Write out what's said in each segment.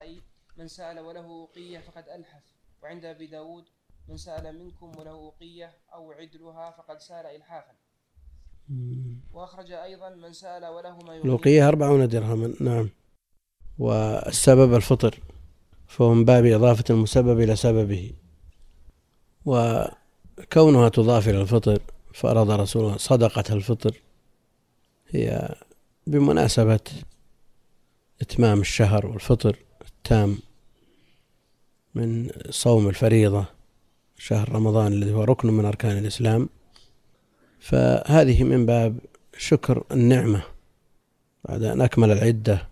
أي من سأل وله أقية فقد ألحف. وعند أبي داود من سأل منكم وله أقية أو عدلها فقد سأل إلحافا. وأخرج أيضا من سأل وله ما يقيم الأقية 40 درهما. نعم. والسبب الفطر، فهو من باب إضافة المسبب إلى سببه، وكونها تضاف إلى الفطر فرض رسول الله صدقة الفطر هي بمناسبة إتمام الشهر والفطر التام من صوم الفريضة شهر رمضان الذي هو ركن من أركان الإسلام، فهذه من باب شكر النعمة بعد أن أكمل العدة،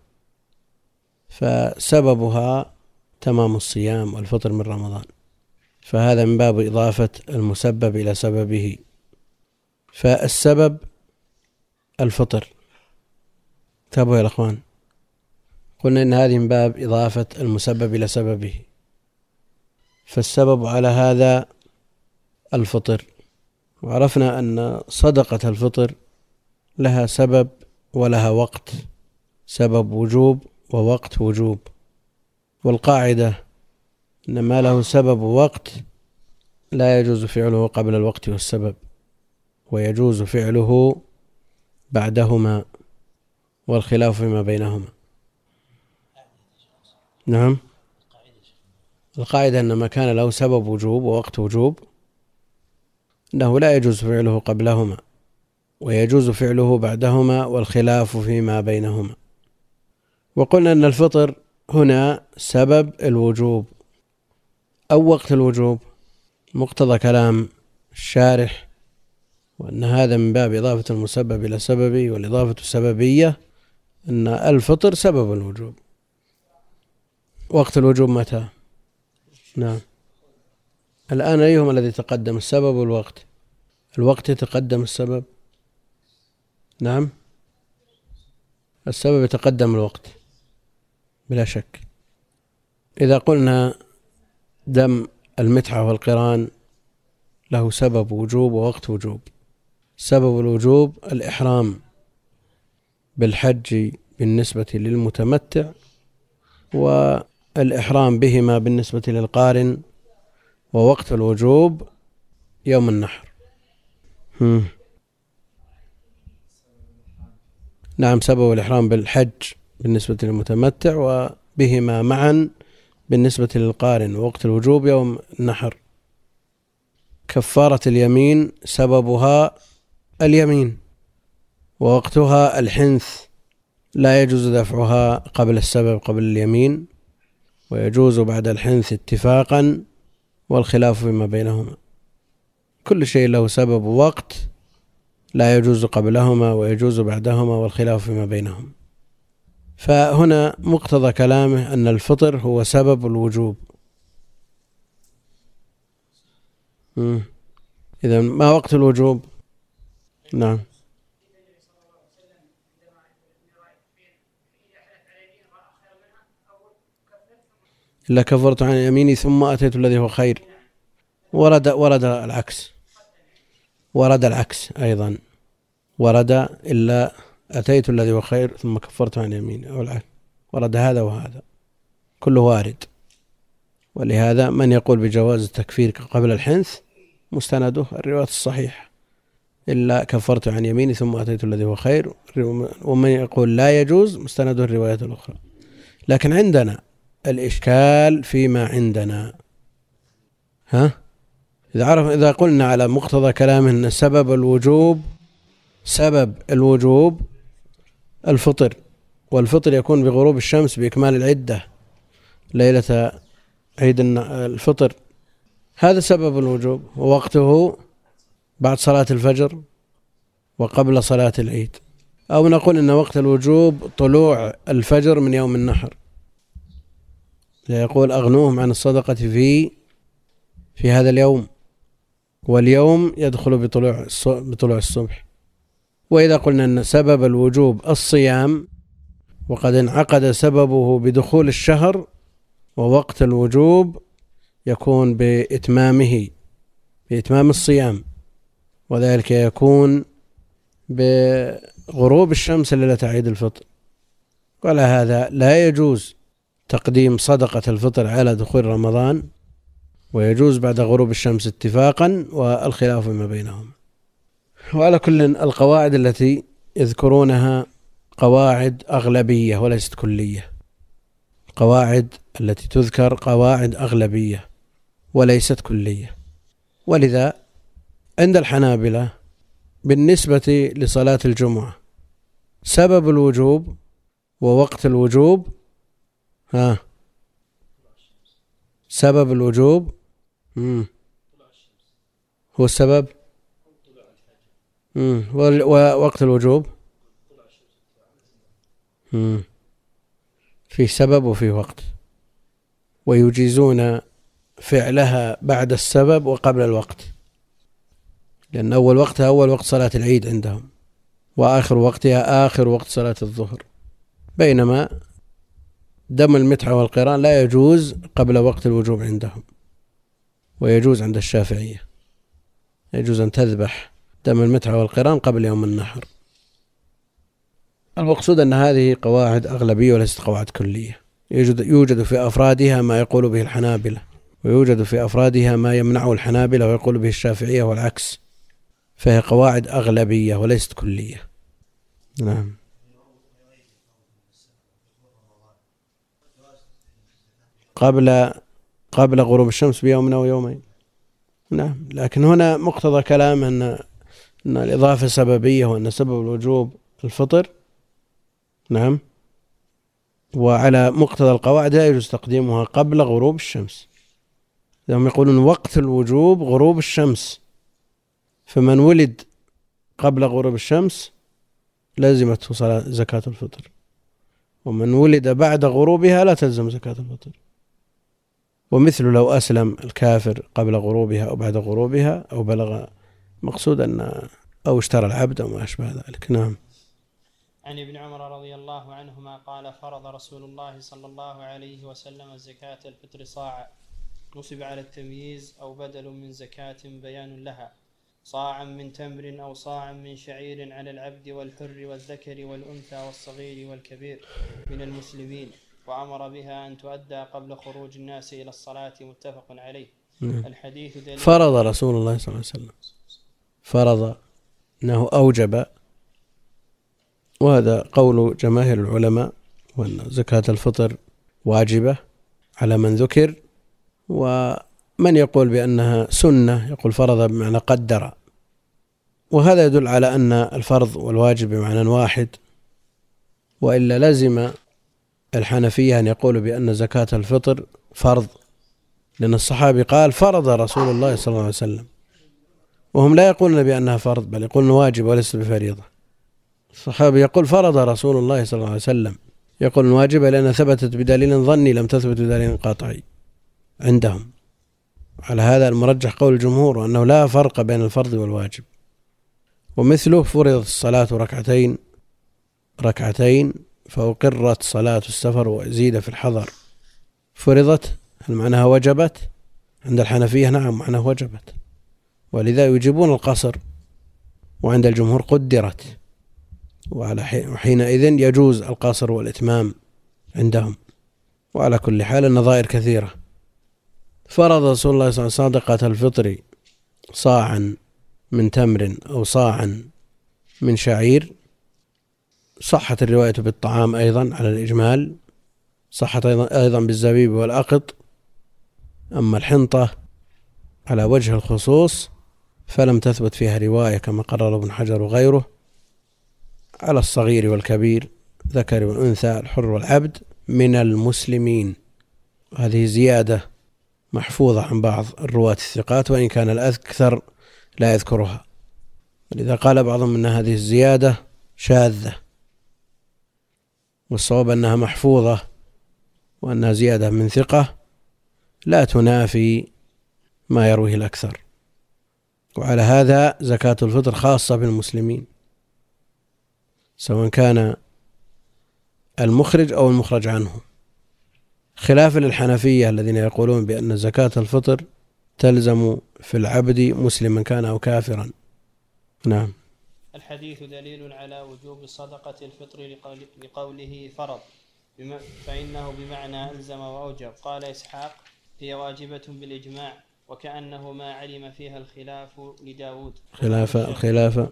فسببها تمام الصيام والفطر من رمضان، فهذا من باب إضافة المسبب إلى سببه. فالسبب الفطر. انتبهوا يا الأخوان، قلنا إن هذه من باب إضافة المسبب إلى سببه، فالسبب على هذا الفطر. وعرفنا أن صدقة الفطر لها سبب ولها وقت، سبب وجوب ووقت وجوب. والقاعدة إن ما له سبب ووقت لا يجوز فعله قبل الوقت والسبب، ويجوز فعله بعدهما، والخلاف فيما بينهما. نعم. القاعدة أن ما كان له سبب وجوب ووقت وجوب أنه لا يجوز فعله قبلهما ويجوز فعله بعدهما، والخلاف فيما بينهما. وقلنا أن الفطر هنا سبب الوجوب أو وقت الوجوب، مقتضى كلام الشارح، وأن هذا من باب إضافة المسبب إلى سببه، والإضافة السببية أن الفطر سبب الوجوب. وقت الوجوب متى؟ نعم. الآن أيهما الذي تقدم، السبب والوقت؟ الوقت يتقدم السبب. نعم، السبب يتقدم الوقت بلا شك. إذا قلنا دم المتعة والقران له سبب وجوب ووقت وجوب، سبب الوجوب الإحرام بالحج بالنسبة للمتمتع، والإحرام بهما بالنسبة للقارن، ووقت الوجوب يوم النحر. نعم، سبب الإحرام بالحج بالنسبة للمتمتع وبهما معا بالنسبة للقارن، ووقت الوجوب يوم النحر. كفارة اليمين سببها اليمين، ووقتها الحنث، لا يجوز دفعها قبل السبب قبل اليمين، ويجوز بعد الحنث اتفاقا، والخلاف فيما بينهما. كل شيء له سبب ووقت لا يجوز قبلهما ويجوز بعدهما، والخلاف فيما بينهم. فهنا مقتضى كلامه أن الفطر هو سبب الوجوب. إذن ما وقت الوجوب؟ نعم. إلا كفرت عن يميني ثم أتيت الذي هو خير. ورد العكس، ورد العكس أيضا، ورد إلا أتيت الذي هو خير ثم كفرت عن يميني، أو العكس، ورد هذا وهذا كله وارد. ولهذا من يقول بجواز التكفير قبل الحنث مستنده الرواية الصحيحة، إلا كفرت عن يميني ثم أتيت الذي هو خير. ومن يقول لا يجوز مستنده الرواية الأخرى. لكن عندنا الإشكال فيما عندنا. إذا قلنا على مقتضى كلامه أن سبب الوجوب الفطر، والفطر يكون بغروب الشمس بإكمال العدة ليلة عيد الفطر، هذا سبب الوجوب، ووقته بعد صلاة الفجر وقبل صلاة العيد. أو نقول إن وقت الوجوب طلوع الفجر من يوم النحر، يقول أغنوهم عن الصدقة في هذا اليوم، واليوم يدخل بطلوع الصبح. وإذا قلنا أن سبب الوجوب الصيام، وقد انعقد سببه بدخول الشهر، ووقت الوجوب يكون بإتمام الصيام، وذلك يكون بغروب الشمس ليلة عيد الفطر. وعلى هذا لا يجوز تقديم صدقة الفطر على دخول رمضان، ويجوز بعد غروب الشمس اتفاقا، والخلاف ما بينهم. وعلى كل القواعد التي يذكرونها قواعد أغلبية وليست كلية. قواعد التي تذكر قواعد أغلبية وليست كلية. ولذا عند الحنابلة بالنسبة لصلاة الجمعة سبب الوجوب ووقت الوجوب، سبب الوجوب هو السبب، ووقت الوجوب في سبب وفي وقت، ويجيزون فعلها بعد السبب وقبل الوقت، لأن أول وقتها أول وقت صلاة العيد عندهم، وآخر وقتها آخر وقت صلاة الظهر. بينما دم المتعة والقران لا يجوز قبل وقت الوجوب عندهم، ويجوز عند الشافعية، يجوز أن تذبح دم المتعة والقران قبل يوم النحر. المقصود أن هذه قواعد أغلبية وليست قواعد كلية. يوجد في أفرادها ما يقول به الحنابلة، ويوجد في أفرادها ما يمنعه الحنابلة ويقول به الشافعية والعكس، فهي قواعد أغلبية وليست كلية. نعم. قبل غروب الشمس بيوم أو يومين. نعم، لكن هنا مقتضى كلام أن الإضافة سببية، وأن سبب الوجوب الفطر. نعم. وعلى مقتضى القواعد لا يجوز تقديمها قبل غروب الشمس. هم يقولون وقت الوجوب غروب الشمس، فمن ولد قبل غروب الشمس لازمته زكاة الفطر، ومن ولد بعد غروبها لا تلزم زكاة الفطر. ومثل لو أسلم الكافر قبل غروبها أو بعد غروبها أو بلغ مقصود أو اشترى العبد أو ما أشبه ذلك. نعم. عن ابن عمر رضي الله عنهما قال: فرض رسول الله صلى الله عليه وسلم زكاة الفطر صاعا، نصب على التمييز أو بدل من زكاة بيان لها، صاعا من تمر أو صاعا من شعير على العبد والحر والذكر والأنثى والصغير والكبير من المسلمين، وأمر بها أن تؤدى قبل خروج الناس إلى الصلاة، متفق عليه. الحديث دليل. فرض رسول الله صلى الله عليه وسلم، فرض أنه أوجب، وهذا قول جماهير العلماء، وأن زكاة الفطر واجبة على من ذكر. ومن يقول بأنها سنة يقول فرض بمعنى قدر، وهذا يدل على أن الفرض والواجب بمعنى واحد، وإلا لزم الحنفية أن يقولوا بأن زكاة الفطر فرض، لأن الصحابي قال فرض رسول الله صلى الله عليه وسلم، وهم لا يقولون بأنها فرض بل يقولون واجب وليس بفريضة. الصحابي يقول فرض رسول الله صلى الله عليه وسلم، يقول واجبة لأنها ثبتت بدليل ظني لم تثبت بدليل قاطعي عندهم. على هذا المرجح قول الجمهور، وأنه لا فرق بين الفرض والواجب. ومثله فرضت الصلاة ركعتين فأقرت صلاة السفر وزيد في الحضر. فرضت هل معناها وجبت؟ عند الحنفية نعم معناها وجبت، ولذا يجيبون القصر، وعند الجمهور قدرت، وحينئذ يجوز القصر والإتمام عندهم. وعلى كل حال النظائر كثيرة. فرض رسول الله صلى الله عليه وسلم صدقة الفطر صاعا من تمر أو صاعا من شعير. صحت الرواية بالطعام أيضا على الإجمال، صحت أيضا بالزبيب والأقط. أما الحنطة على وجه الخصوص فلم تثبت فيها رواية كما قرر ابن حجر وغيره. على الصغير والكبير، ذكر والأنثى، الحر والعبد من المسلمين. هذه زيادة محفوظة عن بعض الرواة الثقات، وإن كان الأكثر لا يذكرها، ولذا قال بعضهم أن هذه الزيادة شاذة، والصواب أنها محفوظة، وأنها زيادة من ثقة لا تنافي ما يرويه الأكثر. وعلى هذا زكاة الفطر خاصة بالمسلمين، سواء كان المخرج أو المخرج عنه، خلافا للحنفية الذين يقولون بأن زكاة الفطر تلزم في العبد مسلما كان أو كافرا. نعم. الحديث دليل على وجوب صدقة الفطر لقوله فرض، فإنه بمعنى ألزم وأوجب. قال إسحاق: هي واجبة بالإجماع، وكأنه ما علم فيها الخلاف لداود الخلافة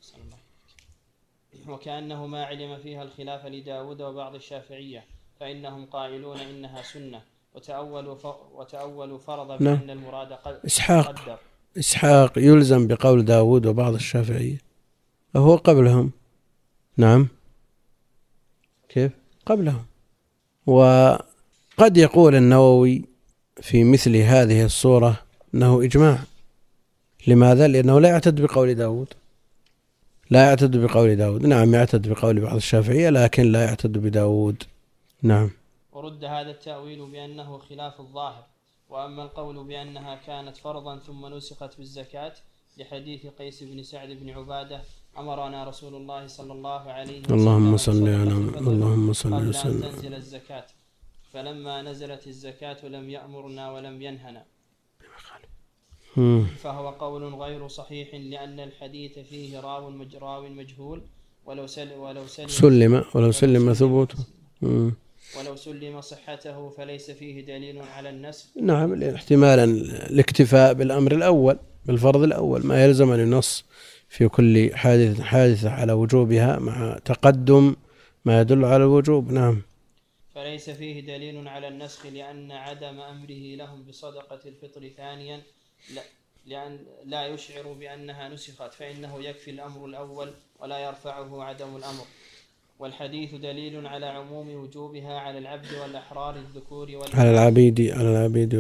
وكأنه ما علم فيها الخلاف لداود وبعض الشافعية، فإنهم قائلون إنها سنة، وتأولوا فرض بأن المراد قدر. إسحاق يلزم بقول داود وبعض الشافعية، وهو قبلهم. نعم، كيف قبلهم؟ وقد يقول النووي في مثل هذه الصورة أنه إجماع. لماذا؟ لأنه لا يعتد بقول داود. نعم، يعتد بقول بعض الشافعية لكن لا يعتد بداود. نعم. ورد هذا التأويل بأنه خلاف الظاهر. وأما القول بأنها كانت فرضا ثم نسخت بالزكاة لحديث قيس بن سعد بن عبادة: أمرنا رسول الله صلى الله عليه وسلم اللهم صل وسلم أن تنزل الزكاة، فلما نزلت الزكاة لم يأمرنا ولم ينهنا، فهو قول غير صحيح، لأن الحديث فيه راو مجهول، ولو سلم ثبوته ولو سلم صحته فليس فيه دليل على النسخ. نعم، احتمالا الاكتفاء بالأمر الأول، بالفرض الأول، ما يلزم أن ينص في كل حادثة على وجوبها مع تقدم ما يدل على الوجوب. نعم. فليس فيه دليل على النسخ، لأن عدم أمره لهم بصدقة الفطر ثانيا لأن لا يشعر بأنها نسخت، فإنه يكفي الأمر الأول ولا يرفعه عدم الأمر. والحديث دليل على عموم وجوبها على العبد والأحرار الذكور على العبيد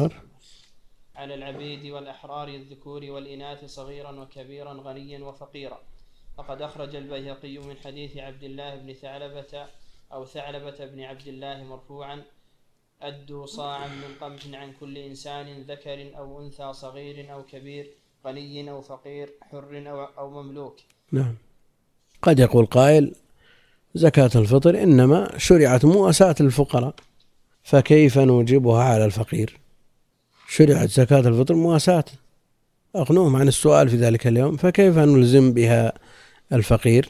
والأحرار الذكور والإناث صغيرا وكبيرا غنيا وفقيرا. فقد أخرج البيهقي من حديث عبد الله بن ثعلبة بن عبد الله مرفوعا: أدوا صاعا من قمح عن كل إنسان ذكر أو أنثى صغير أو كبير غني أو فقير حر أو مملوك. نعم. قد يقول قائل: زكاة الفطر إنما شرعت مواساة الفقراء، فكيف نوجبها على الفقير؟ شرعت زكاة الفطر مواساة، أغنوهم عن السؤال في ذلك اليوم، فكيف نلزم بها الفقير؟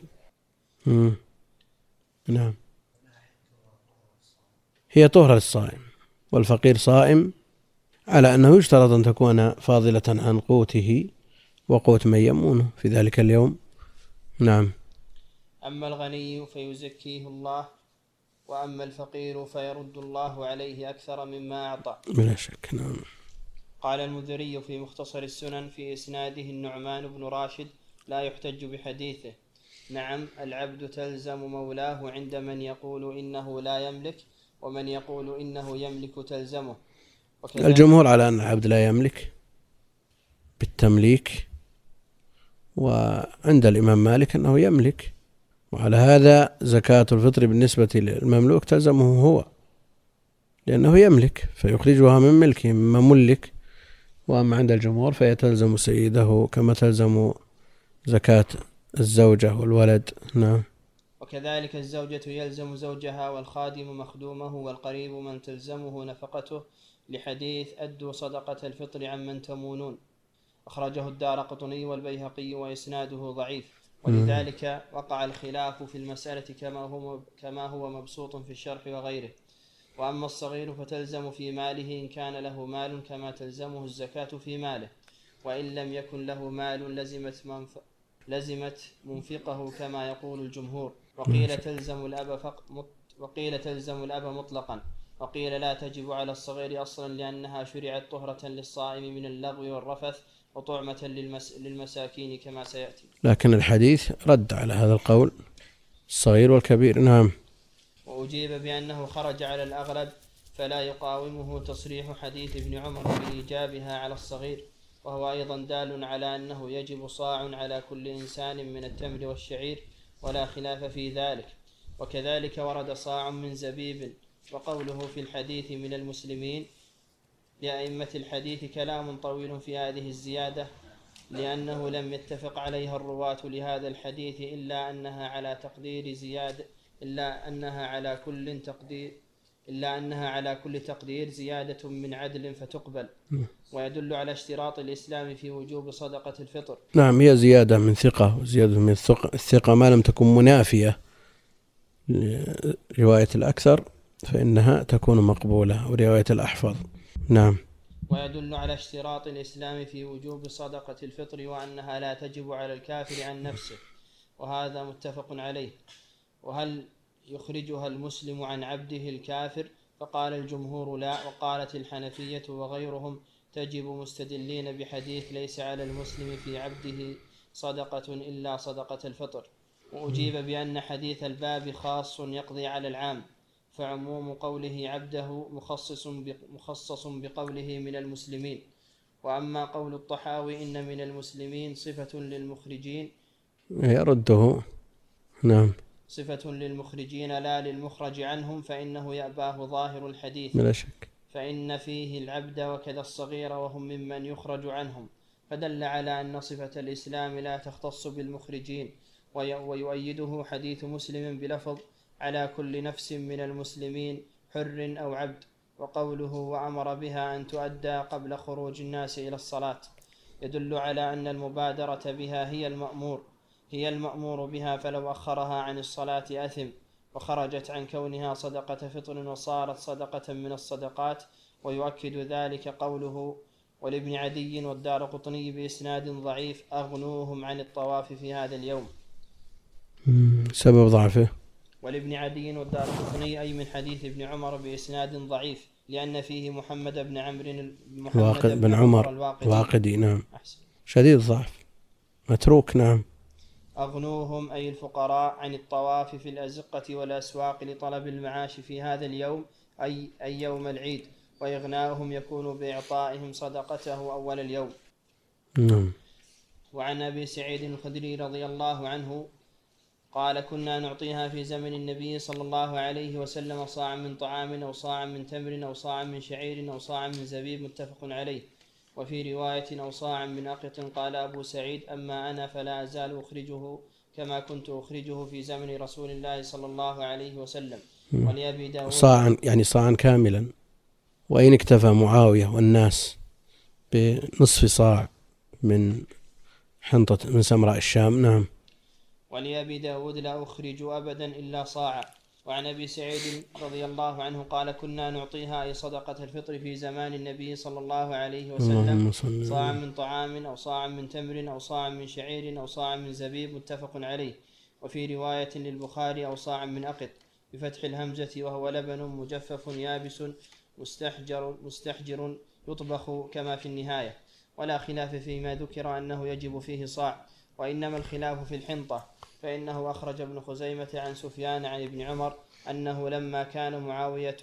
نعم. هي طهرة للصائم، والفقير صائم، على أنه يشترط أن تكون فاضلة عن قوته وقوت من يمونه في ذلك اليوم. نعم. أما الغني فيزكيه الله، وأما الفقير فيرد الله عليه أكثر مما أعطى. بلا شك. نعم. قال المنذري في مختصر السنن في إسناده النعمان بن راشد: لا يحتج بحديثه. نعم، العبد تلزم مولاه عند من يقول إنه لا يملك، ومن يقول إنه يملك تلزمه. الجمهور على أن العبد لا يملك بالتمليك، وعند الإمام مالك أنه يملك، وعلى هذا زكاة الفطر بالنسبة للمملوك تلزمه هو، لأنه يملك فيخرجها من ملكه مما ملك. وأما عند الجمهور فهي تلزم سيده كما تلزم زكاة الزوجة والولد. نعم. وكذلك الزوجة يلزم زوجها، والخادم مخدومه، والقريب من تلزمه نفقته، لحديث أدوا صدقة الفطر عمن تمونون. أخرجه الدارقطني والبيهقي وإسناده ضعيف، ولذلك وقع الخلاف في المسألة كما هو مبسوط في الشرح وغيره. وأما الصغير فتلزم في ماله إن كان له مال كما تلزمه الزكاة في ماله، وإن لم يكن له مال لزمت منفقه كما يقول الجمهور. وقيل تلزم الأب مطلقا، وقيل لا تجب على الصغير أصلا، لأنها شرعت طهرة للصائم من اللغو والرفث وطعمة للمساكين كما سيأتي. لكن الحديث رد على هذا القول، الصغير والكبير. نعم. وأجيب بأنه خرج على الأغلب، فلا يقاومه تصريح حديث ابن عمر بإيجابها على الصغير، وهو أيضا دال على أنه يجب صاع على كل إنسان من التمر والشعير، ولا خلاف في ذلك. وكذلك ورد صاع من زبيب. وقوله في الحديث من المسلمين، لأئمة الحديث كلام طويل في هذه الزيادة، لأنه لم يتفق عليها الرواة لهذا الحديث، إلا أنها على كل تقدير زيادة من عدل فتقبل، ويدل على اشتراط الإسلام في وجوب صدقة الفطر. نعم، هي زيادة من ثقة، وزيادة من الثقة ما لم تكن منافية رواية الأكثر فإنها تكون مقبولة، ورواية الأحفظ. نعم. ويدل على اشتراط الإسلام في وجوب صدقة الفطر وأنها لا تجب على الكافر عن نفسه، وهذا متفق عليه. وهل يخرجها المسلم عن عبده الكافر؟ فقال الجمهور لا، وقالت الحنفية وغيرهم تجب، مستدلين بحديث ليس على المسلم في عبده صدقة إلا صدقة الفطر. وأجيب بأن حديث الباب خاص يقضي على العام، فعموم قوله عبده مخصص بقوله من المسلمين. وأما قول الطحاوي إن من المسلمين صفة للمخرجين، يرده. نعم. صفة للمخرجين لا للمخرج عنهم، فإنه يأباه ظاهر الحديث، بلا شك، فإن فيه العبد وكذا الصغير وهم ممن يخرج عنهم، فدل على أن صفة الإسلام لا تختص بالمخرجين. ويؤيده حديث مسلم بلفظ على كل نفس من المسلمين حر أو عبد، وقوله وأمر بها أن تؤدى قبل خروج الناس إلى الصلاة، يدل على أن المبادرة بها هي المأمور بها، فلو أخرها عن الصلاة أثم، وخرجت عن كونها صدقة فطر وصارت صدقة من الصدقات. ويؤكد ذلك قوله ولابن عدي والدارقطني بإسناد ضعيف أغنوهم عن الطواف في هذا اليوم. سبب ضعفه ولابن عدي والدارقطني أي من حديث ابن عمر بإسناد ضعيف، لأن فيه محمد بن عمر الواقدي. نعم. شديد الضعف، متروك. نعم. أغنوهم أي الفقراء عن الطواف في الأزقة والأسواق لطلب المعاش في هذا اليوم، أي يوم العيد، وإغناؤهم يكون بإعطائهم صدقته أول اليوم. وعن أبي سعيد الخدري رضي الله عنه قال كنا نعطيها في زمن النبي صلى الله عليه وسلم صاع من طعام أو صاع من تمر أو صاع من شعير أو صاع من زبيب، متفق عليه. وفي رواية أو صاع من أقط. قال أبو سعيد أما أنا فلا أزال أخرجه كما كنت أخرجه في زمن رسول الله صلى الله عليه وسلم. ولأبي داود صاعا، يعني صاعا كاملا. وإن اكتفى معاوية والناس بنصف صاع من حنطة من سمراء الشام. نعم. ولأبي داود لا أخرج أبدا إلا صاعا. وعن أبي سعيد رضي الله عنه قال كنا نعطيها أي صدقة الفطر في زمان النبي صلى الله عليه وسلم صاعا من طعام أو صاعا من تمر أو صاعا من شعير أو صاعا من زبيب، متفق عليه. وفي رواية للبخاري أو صاعا من أقط بفتح الهمزة، وهو لبن مجفف يابس مستحجر يطبخ كما في النهاية. ولا خلاف فيما ذكر أنه يجب فيه صاع، وإنما الخلاف في الحنطة، فإنه أخرج ابن خزيمة عن سفيان عن ابن عمر أنه لما كان معاوية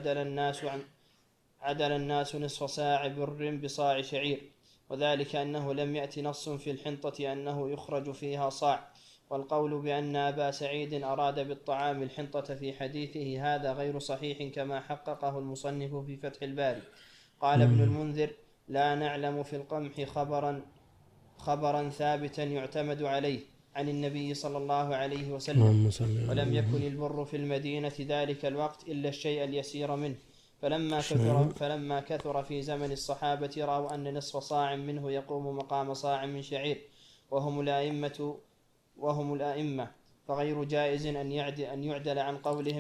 عدل الناس نصف صاع بر بصاع شعير، وذلك أنه لم يأتي نص في الحنطة أنه يخرج فيها صاع. والقول بأن أبا سعيد أراد بالطعام الحنطة في حديثه هذا غير صحيح كما حققه المصنف في فتح الباري. قال ابن المنذر لا نعلم في القمح خبرا ثابتا يعتمد عليه عن النبي صلى الله عليه وسلم، ولم يكن البر في المدينة ذلك الوقت إلا الشيء اليسير منه، فلما كثر في زمن الصحابة رأوا أن نصف صاع منه يقوم مقام صاع من شعير، وهم الأئمة، فغير جائز أن يعدل عن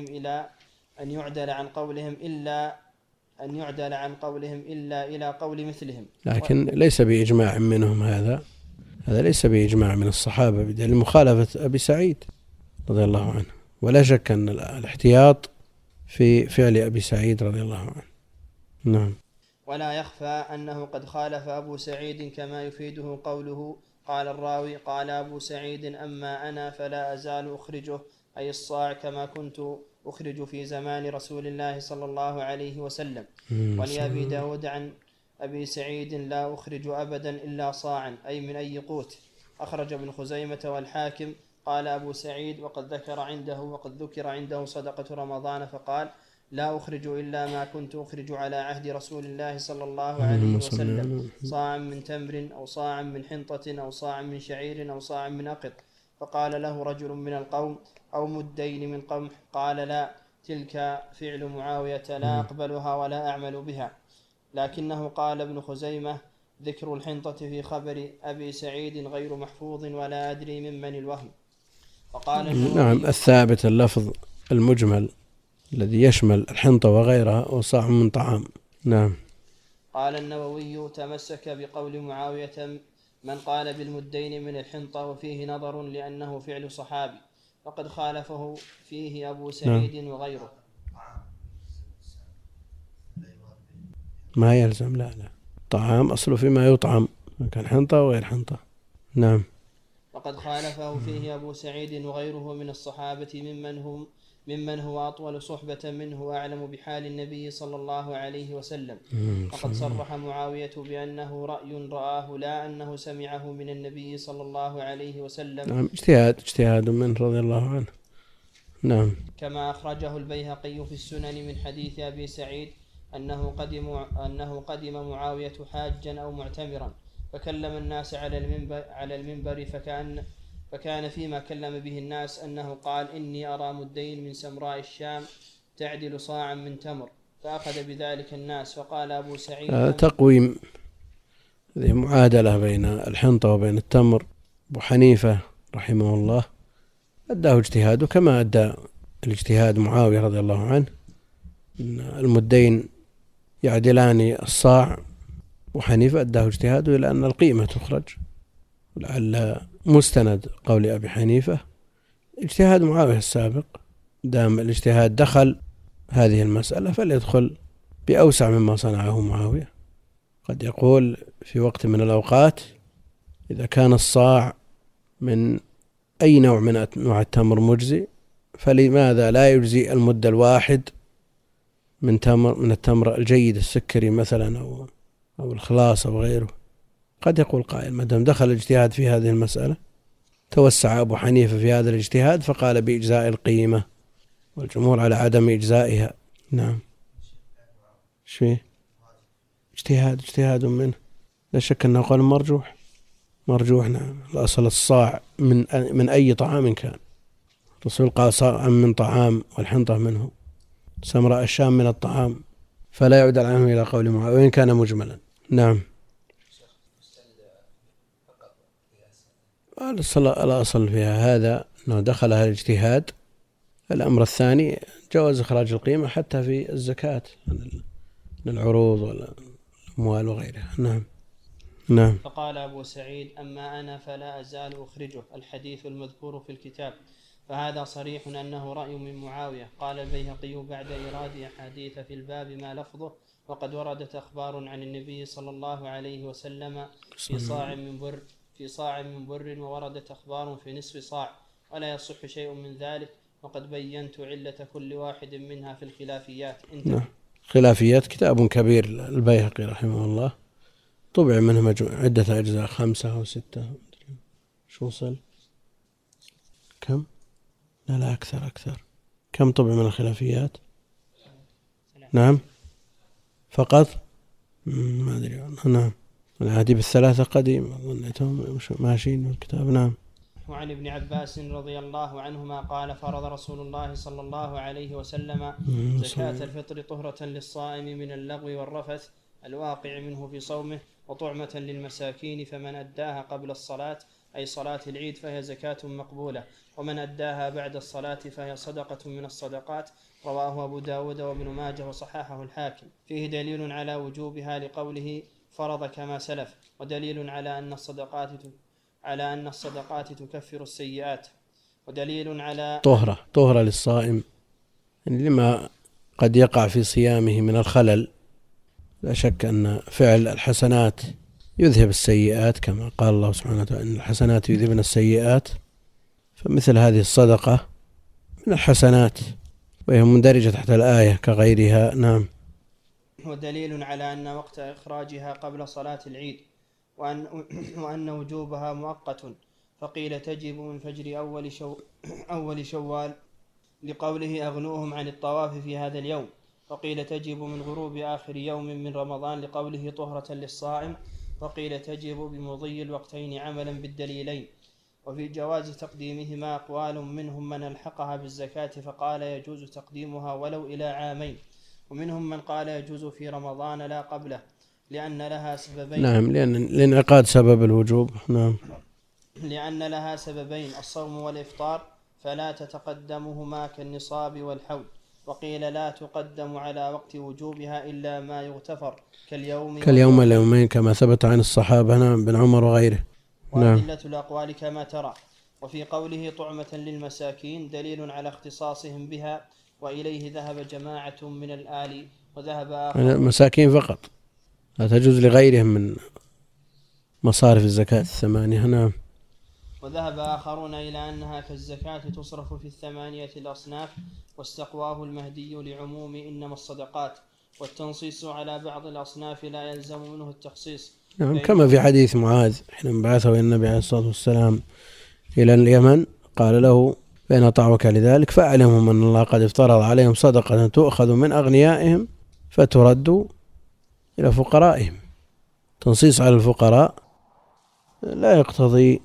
قولهم إلا إلى قول مثلهم. لكن ليس بإجماع منهم، هذا ليس بإجماع من الصحابة بدليل مخالفة أبي سعيد رضي الله عنه، ولا شك أن الاحتياط في فعل أبي سعيد رضي الله عنه. نعم. ولا يخفى أنه قد خالف أبو سعيد كما يفيده قوله قال الراوي قال أبو سعيد أما أنا فلا أزال أخرجه أي الصاع كما كنت أخرج في زمان رسول الله صلى الله عليه وسلم. ولأبي داود عن أبي سعيد لا أخرج أبدا إلا صاعا أي من أي قوت. أخرج ابن خزيمة والحاكم. قال أبو سعيد وقد ذكر عنده صدقة رمضان فقال لا أخرج إلا ما كنت أخرج على عهد رسول الله صلى الله عليه وسلم صاعا من تمر أو صاعا من حنطة أو صاعا من شعير أو صاعا من أقط. فقال له رجل من القوم أو مدين من قمح؟ قال لا، تلك فعل معاوية لا أقبلها ولا أعمل بها. لكنه قال ابن خزيمة ذكر الحنطة في خبر أبي سعيد غير محفوظ ولا أدري ممن الوهم. نعم. الثابت اللفظ المجمل الذي يشمل الحنطة وغيرها وصاع من طعام. نعم. قال النووي: تمسك بقول معاوية من قال بالمدين من الحنطة، وفيه نظر لأنه فعل صحابي، وقد خالفه فيه أبو سعيد وغيره. ما يلزم، لا طعام أصله فيما يطعم، كان حنطة وغير حنطة. نعم. وقد خالفه فيه أبو سعيد وغيره من الصحابة ممن هو أطول صحبة منه وأعلم بحال النبي صلى الله عليه وسلم. وقد صرح معاوية بأنه رأي رآه لا أنه سمعه من النبي صلى الله عليه وسلم. نعم. اجتهاد منه رضي الله عنه. نعم. كما أخرجه البيهقي في السنن من حديث أبي سعيد أنه قدم معاوية حاجا أو معتمرا، فكلم الناس على المنبر فكان فيما كلم به الناس أنه قال: إني أرى مدين من سمراء الشام تعدل صاعا من تمر، فأخذ بذلك الناس. فقال أبو سعيد: تقويم، هذه معادلة بين الحنطة وبين التمر. أبو حنيفة رحمه الله أداه اجتهاده كما أدى الاجتهاد معاوية رضي الله عنه، إن المدين يعدلان الصاع. وحنيفة أداه اجتهاده إلى أن القيمة تخرج، ولعل مستند قول أبي حنيفة اجتهاد معاوية السابق. دام الاجتهاد دخل هذه المسألة فليدخل بأوسع مما صنعه معاوية. قد يقول في وقت من الأوقات إذا كان الصاع من أي نوع من أنواع التمر مجزي، فلماذا لا يجزي المد الواحد من التمر الجيد السكري مثلا أو الخلاص أو غيره؟ قد يقول قائل ما دام دخل الاجتهاد في هذه المسألة، توسع أبو حنيفة في هذا الاجتهاد فقال بإجزاء القيمة، والجمهور على عدم إجزائها. نعم. شيء اجتهاد منه، لا شك أنه قال مرجوح. نعم. الأصل الصاع من أي طعام كان. الرسول قال صاع من طعام والحنطة منه، سمراء الشام من الطعام، فلا يعدل عنه إلى قول معاوية وإن كان مجملا. نعم. الأصل فيها هذا أنه دخلها الاجتهاد. الأمر الثاني جواز إخراج القيمة حتى في الزكاة من العروض والأموال وغيرها. نعم. فقال أبو سعيد: أما أنا فلا أزال أخرجه، الحديث المذكور في الكتاب. فهذا صريح أنه رأي من معاوية. قال البيهقي بعد إيراد أحاديث في الباب ما لفظه: وقد وردت أخبار عن النبي صلى الله عليه وسلم في صاع من بر، ووردت أخبار في نصف صاع، ولا يصح شيء من ذلك، وقد بينت علة كل واحد منها في الخلافيات. خلافيات كتاب كبير البيهقي رحمه الله، طبع منه عدة أجزاء، 5 أو 6. شو وصل كم؟ لا أكثر. كم طبع من الخلافيات؟ نعم فقط. ما أدري. نعم. العادي بالثلاثة قديم، ظنيتهم ماشيين الكتاب. نعم. وعن ابن عباس رضي الله عنهما قال: فرض رسول الله صلى الله عليه وسلم زكاة الفطر طهرة للصائم من اللغو والرفث الواقع منه في صومه، وطعمة للمساكين، فمن أداها قبل الصلاة أي صلاة العيد فهي زكاة مقبولة، ومن أداها بعد الصلاة فهي صدقة من الصدقات. رواه أبو داود وابن ماجه وصححه الحاكم. فيه دليل على وجوبها لقوله: فرض كما سلف، ودليل على أن الصدقات تكفر السيئات، ودليل على طهرة للصائم لما قد يقع في صيامه من الخلل. لا شك أن فعل الحسنات يذهب السيئات، كما قال الله سبحانه وتعالى: إن الحسنات يذهبن السيئات. فمثل هذه الصدقة من الحسنات، وهي مندرجة تحت الآية كغيرها. نعم. ودليل على أن وقت إخراجها قبل صلاة العيد، وأن وجوبها مؤقت، فقيل تجب من فجر أول شوال لقوله: أغنوهم عن الطواف في هذا اليوم، وقيل تجب من غروب آخر يوم من رمضان لقوله: طهرة للصائم، وقيل تجب بمضي الوقتين عملا بالدليلين. وفي جواز تقديمهما أقوال، منهم من ألحقها بالزكاة فقال يجوز تقديمها ولو إلى عامين، ومنهم من قال يجوز في رمضان لا قبله لأن لها سببين. نعم، لانعقاد سبب الوجوب. نعم. لأن لها سببين: الصوم والإفطار، فلا تتقدمهما كالنصاب والحول. وقيل لا تقدم على وقت وجوبها إلا ما يغتفر كاليوم واليومين كما ثبت عن الصحابة بن عمر وغيره. وأدلة الأقوال كما ترى. وفي قوله طعمة للمساكين دليل على اختصاصهم بها، وإليه ذهب جماعة من الآل وذهب آخر مساكين فقط، لا تجوز لغيرهم من مصارف الزكاة 8. نعم. وذهب آخرون إلى أنها كالزكاة تصرف في 8 الأصناف، واستقواه المهدي لعموم إنما الصدقات، والتنصيص على بعض الأصناف لا يلزم منه التخصيص. نعم، كما في حديث معاذ حين بعثه النبي عليه الصلاة والسلام إلى اليمن قال له: فإن أطاعوك لذلك فأعلمهم أن الله قد افترض عليهم صدقة تؤخذ من أغنيائهم فترد إلى فقرائهم. تنصيص على الفقراء لا يقتضي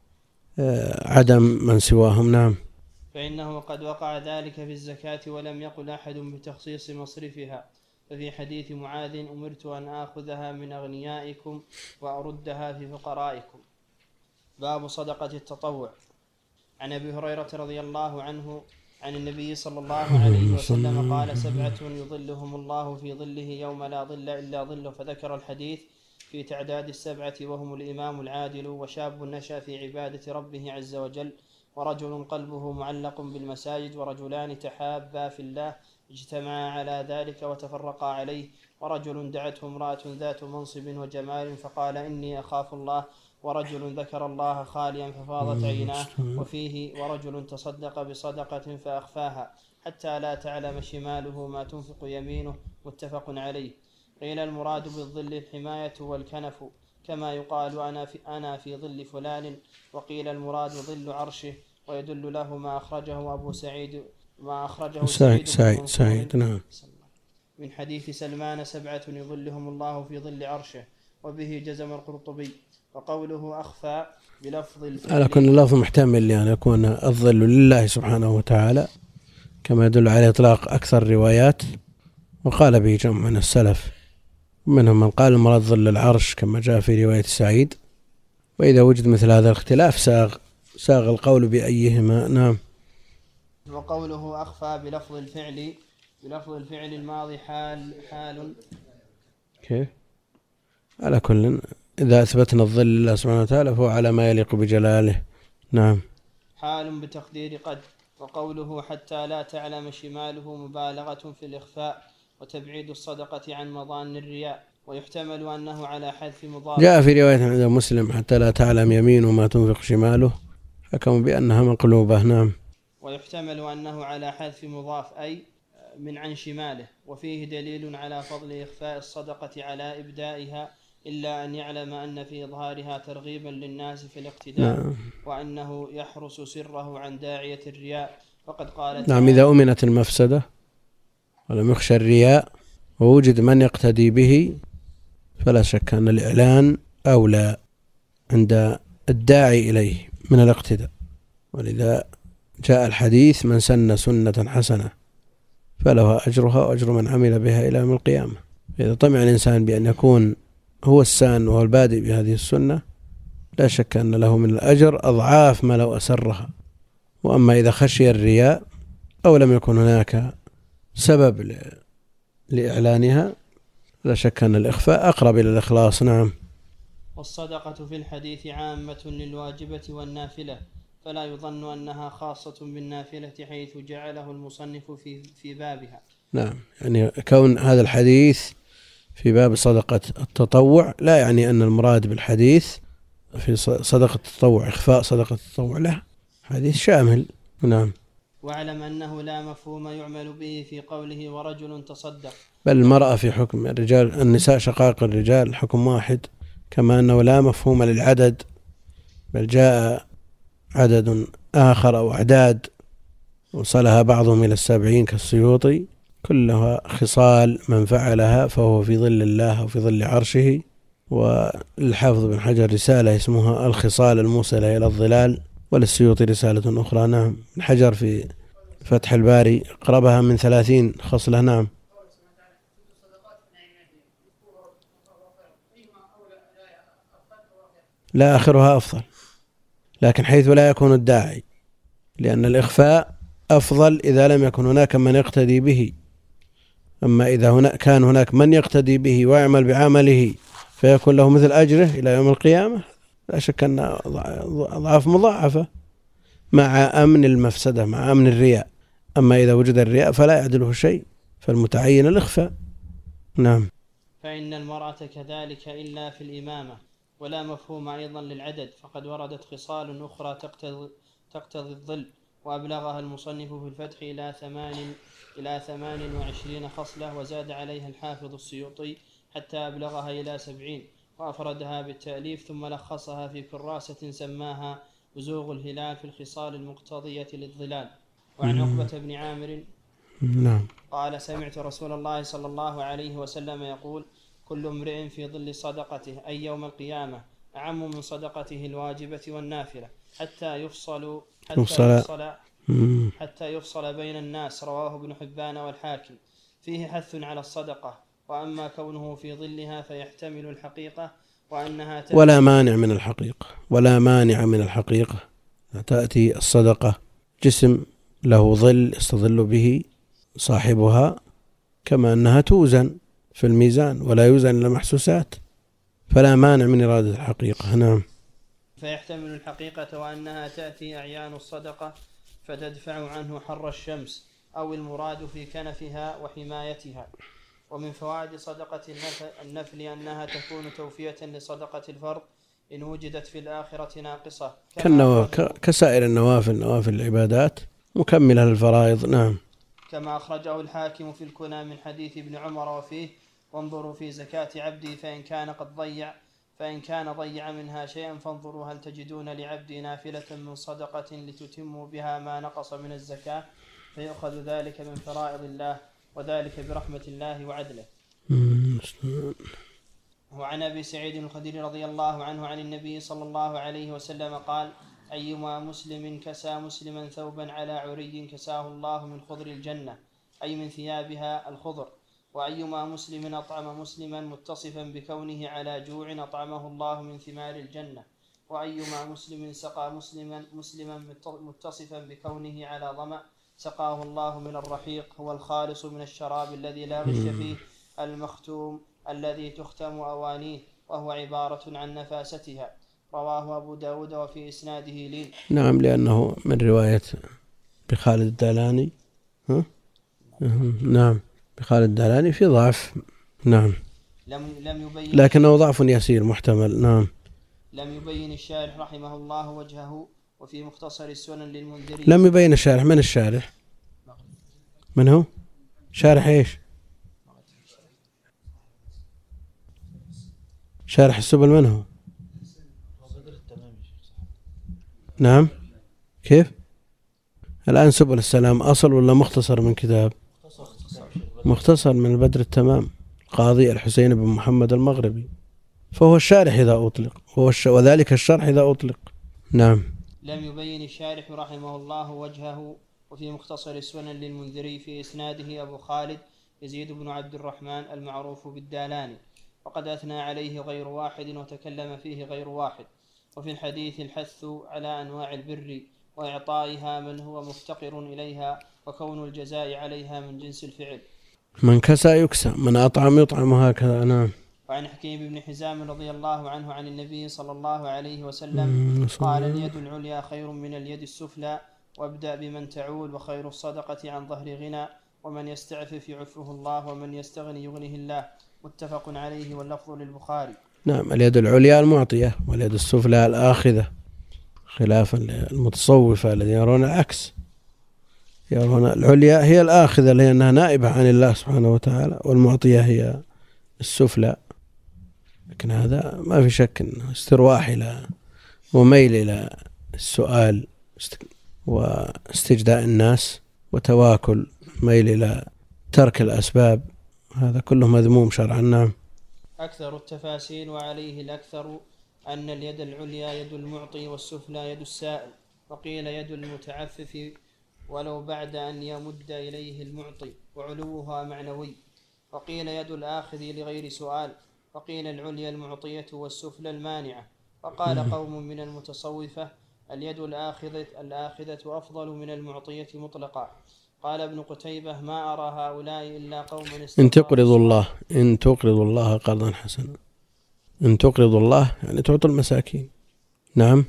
عدم من سواهم. نعم. فإنه قد وقع ذلك في الزكاة ولم يقل أحد بتخصيص مصرفها. ففي حديث معاذ: أمرت أن آخذها من أغنيائكم وأردها في فقرائكم. باب صدقة التطوع. عن أبي هريرة رضي الله عنه عن النبي صلى الله عليه وسلم قال: 7 يظلهم الله في ظله يوم لا ظل إلا ظله. فذكر الحديث في تعداد 7، وهم الإمام العادل، وشاب نشأ في عبادة ربه عز وجل، ورجل قلبه معلق بالمساجد، ورجلان تحابا في الله اجتمعا على ذلك وتفرقا عليه، ورجل دعته امرأة ذات منصب وجمال فقال: إني أخاف الله، ورجل ذكر الله خاليا ففاضت عيناه. وفيه: ورجل تصدق بصدقة فأخفاها حتى لا تعلم شماله ما تنفق يمينه. متفق عليه. قيل: المراد بالظل الحماية والكنف، كما يقال أنا في ظل فلان. وقيل: المراد ظل عرشه، ويدل له ما أخرجه أبو سعيد سعيد نعم من حديث سلمان: 7 يظلهم الله في ظل عرشه. وبه جزم القرطبي. وقوله أخفى بلفظ الفعل على كل لفظ محتمل لأن يكون الظل لله سبحانه وتعالى كما يدل عليه إطلاق أكثر الروايات، وقال به جمع من السلف، منهم من قال المراد ظل العرش كما جاء في رواية سعيد. وإذا وجد مثل هذا الاختلاف ساغ القول بأيهما. نعم. وقوله أخفى بلفظ الفعل الماضي حال كيف؟ على كل إذا أثبتنا الظل لله سبحانه وتعالى فهو على ما يليق بجلاله. نعم. حال بتقدير قد. وقوله حتى لا تعلم شماله مبالغة في الإخفاء وتبعيد الصدقة عن مظان الرياء. ويحتمل أنه على حذف مضاف. جاء في رواية عند مسلم: حتى لا تعلم يمينه ما تنفق شماله، حكموا بأنها مقلوبة. نعم. ويحتمل أنه على حذف مضاف أي من عن شماله. وفيه دليل على فضل إخفاء الصدقة على إبدائها، إلا أن يعلم أن في إظهارها ترغيبا للناس في الاقتداء، وأنه يحرس سره عن داعية الرياء. وقد قال نعم. إذا أمنت المفسدة ولم يخشى الرياء ووجد من يقتدي به فلا شك أن الإعلان أولى عند الداعي إليه من الاقتداء. ولذا جاء الحديث: من سن سنة حسنة فله أجرها وأجر من عمل بها إلى يوم القيامة. إذا طمع الإنسان بأن يكون هو السان وهو البادئ بهذه السنة لا شك أن له من الأجر أضعاف ما لو أسرها. وأما إذا خشي الرياء أو لم يكن هناك سبب لإعلانها لا شك أن الإخفاء أقرب إلى الإخلاص. نعم. والصدقة في الحديث عامة للواجبة والنافلة، فلا يظن أنها خاصة بالنافلة حيث جعله المصنف في بابها. نعم. يعني كون هذا الحديث في باب صدقة التطوع لا يعني أن المراد بالحديث في صدقة التطوع إخفاء صدقة التطوع، لا، حديث شامل. نعم. واعلم أنه لا مفهوم يعمل به في قوله: ورجل تصدق، بل المرأة في حكم الرجال، النساء شقائق الرجال حكم واحد، كما أنه لا مفهوم للعدد، بل جاء عدد آخر أو أعداد وصلها بعضهم إلى 70 كالسيوطي، كلها خصال من فعلها فهو في ظل الله وفي ظل عرشه. والحافظ بن حجر رسالة اسمها الخصال الموصلة إلى الظلال، وللسيوطي رسالة أخرى. نعم. بن حجر في فتح الباري قربها من 30 خصلة. نعم. لا، آخرها أفضل، لكن حيث لا يكون الداعي لأن الإخفاء أفضل إذا لم يكن هناك من يقتدي به. أما إذا كان هناك من يقتدي به ويعمل بعمله فيكون له مثل أجره إلى يوم القيامة، لا شك أن أضعاف مضاعفة مع أمن المفسدة، مع أمن الرياء. أما إذا وجد الرياء فلا يعدله شيء، فالمتعين الإخفاء. نعم. فإن المرأة كذلك إلا في الإمامة، ولا مفهوم أيضا للعدد، فقد وردت خصال أخرى تقتضي الظل، وأبلغها المصنف في الفتح إلى 28 خصلة، وزاد عليها الحافظ السيوطي حتى أبلغها إلى 70، وأفردها بالتأليف، ثم لخصها في كراسة سماها بزوغ الهلال في الخصال المقتضية للظلال. وعن عقبة بن عامر نعم قال: سمعت رسول الله صلى الله عليه وسلم يقول: كل امرئ في ظل صدقته أي يوم القيامة أعم من صدقته الواجبة والنافلة حتى يفصل بين الناس. رواه ابن حبان والحاكم. فيه حث على الصدقة، وأما كونه في ظلها فيحتمل الحقيقة وأنها ولا مانع من الحقيقة. تأتي الصدقة جسم له ظل يستظل به صاحبها، كما أنها توزن في الميزان ولا يوزن إلا محسوسات، فلا مانع من إرادة الحقيقة. نعم. فيحتمل الحقيقة وأنها تأتي أعيان الصدقة فتدفع عنه حر الشمس، أو المراد في كنفها وحمايتها. ومن فوائد صدقة النفل أنها تكون توفية لصدقة الفرض إن وجدت في الآخرة ناقصة، كسائر النوافل، نوافل العبادات مكملة للفرائض. نعم. كما أخرجه الحاكم في الكنى من حديث ابن عمر وفيه: وانظروا في زكاة عبدي فإن كان ضيع منها شيئا فانظروا هل تجدون لعبدي نافلة من صدقة لتتموا بها ما نقص من الزكاة، فيأخذ ذلك من فرائض الله، وذلك برحمة الله وعدله. وعن أبي سعيد الخدري رضي الله عنه عن النبي صلى الله عليه وسلم قال: أيما مسلم كسى مسلما ثوبا على عري كساه الله من خضر الجنة، أي من ثيابها الخضر. وأيما مسلم أطعم مسلما متصفا بكونه على جوع أطعمه الله من ثمار الجنة. وأيما مسلم سقى مسلما متصفا بكونه على ظمأ سقاه الله من الرحيق، هو الخالص من الشراب الذي لا غش فيه، المختوم الذي تختم أوانيه، وهو عبارة عن نفاستها. رواه أبو داود وفي إسناده لين. نعم، لأنه من رواية بخالد الدالاني. نعم، بخالد الدالاني في ضعف. نعم، لم يبين، لكنه ضعف يسير محتمل. نعم. لم يبين الشارح رحمه الله وجهه، وفي مختصر السنن للمنذري. لم يبين الشارح. من الشارح؟ من هو؟ شارح ايش؟ شارح السبل من هو؟ نعم. كيف؟ الآن سبل السلام أصل ولا مختصر من كتاب؟ مختصر من البدر التمام، قاضي الحسين بن محمد المغربي، فهو الشارح إذا أطلق، وذلك الشرح إذا أطلق. نعم. لم يبين الشارح رحمه الله وجهه، وفي مختصر السنن للمنذري في إسناده أبو خالد يزيد بن عبد الرحمن المعروف بالدالاني، وقد أثنى عليه غير واحد وتكلم فيه غير واحد. وفي الحديث الحث على أنواع البر وإعطائها من هو مفتقر إليها، وكون الجزاء عليها من جنس الفعل. من كسى يكسى، من أطعم يطعم، هكذا. نعم. وعن حكيم بن حزام رضي الله عنه عن النبي صلى الله عليه وسلم قال: اليد العليا خير من اليد السفلى، وابدأ بمن تعول، وخير الصدقة عن ظهر غنى، ومن يستعفف يعفه الله، ومن يستغني يغنه الله. متفق عليه، واللفظ للبخاري. نعم، اليد العليا المعطية، واليد السفلى الآخذة، خلافا للمتصوفة الذين يرون العكس، يرون العليا هي الآخذة لأنها نائبة عن الله سبحانه وتعالى، والمعطية هي السفلى. لكن هذا ما في شك أنه استرواح إلى وميل إلى السؤال واستجداء الناس وتواكل، ميل إلى ترك الأسباب، هذا كله مذموم شرعا. نعم. أكثر التفاسير وعليه الأكثر أن اليد العليا يد المعطي، والسفلى يد السائل، وقيل يد المتعفف ولو بعد أن يمد إليه المعطي، وعلوها معنوي، وقيل يد الآخذ لغير سؤال، وقيل العليا المعطية والسفلى المانعة. وقال قوم من المتصوفة: اليد الآخذة أفضل من المعطية مطلقا. قال ابن قتيبة ما أرى هؤلاء إلا قوما إن تقرضوا الله قرضا حسنا. إن تقرضوا الله يعني تعطوا المساكين. نعم.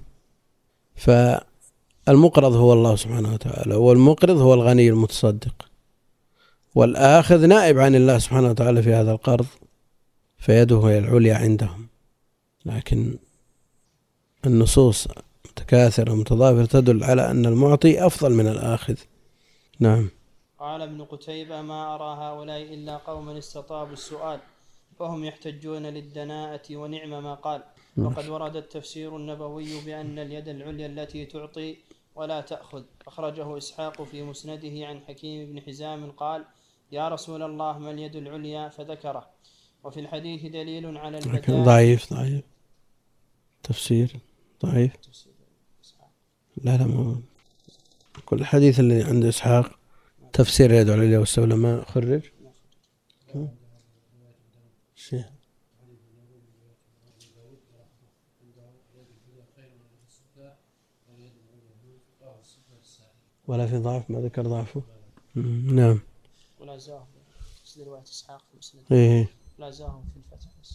فالمقرض هو الله سبحانه وتعالى، والمقرض هو الغني المتصدق، والآخذ نائب عن الله سبحانه وتعالى في هذا القرض، فيده هي العليا عندهم. لكن النصوص متكاثرة متضافرة تدل على أن المعطي أفضل من الآخذ. نعم. قال ابن قتيبة ما أرى هؤلاء إلا قوما استطابوا السؤال فهم يحتجون للدناءة ونعم ما قال. وقد ورد التفسير النبوي بأن اليد العليا التي تعطي ولا تأخذ. أخرجه إسحاق في مسنده عن حكيم بن حزام قال يا رسول الله ما اليد العليا فذكره. وفي الحديث دليل على البداء. ضعيف تفسير ضعيف. لا مو كل الحديث اللي عند إسحاق تفسير يد العليا والسفلى ما خرج. ولا في ضعف ما ذكر ضعفه. نعم. ولا زاهم في رواية إسحاق في مسند. لا زاهم في الفتح بس.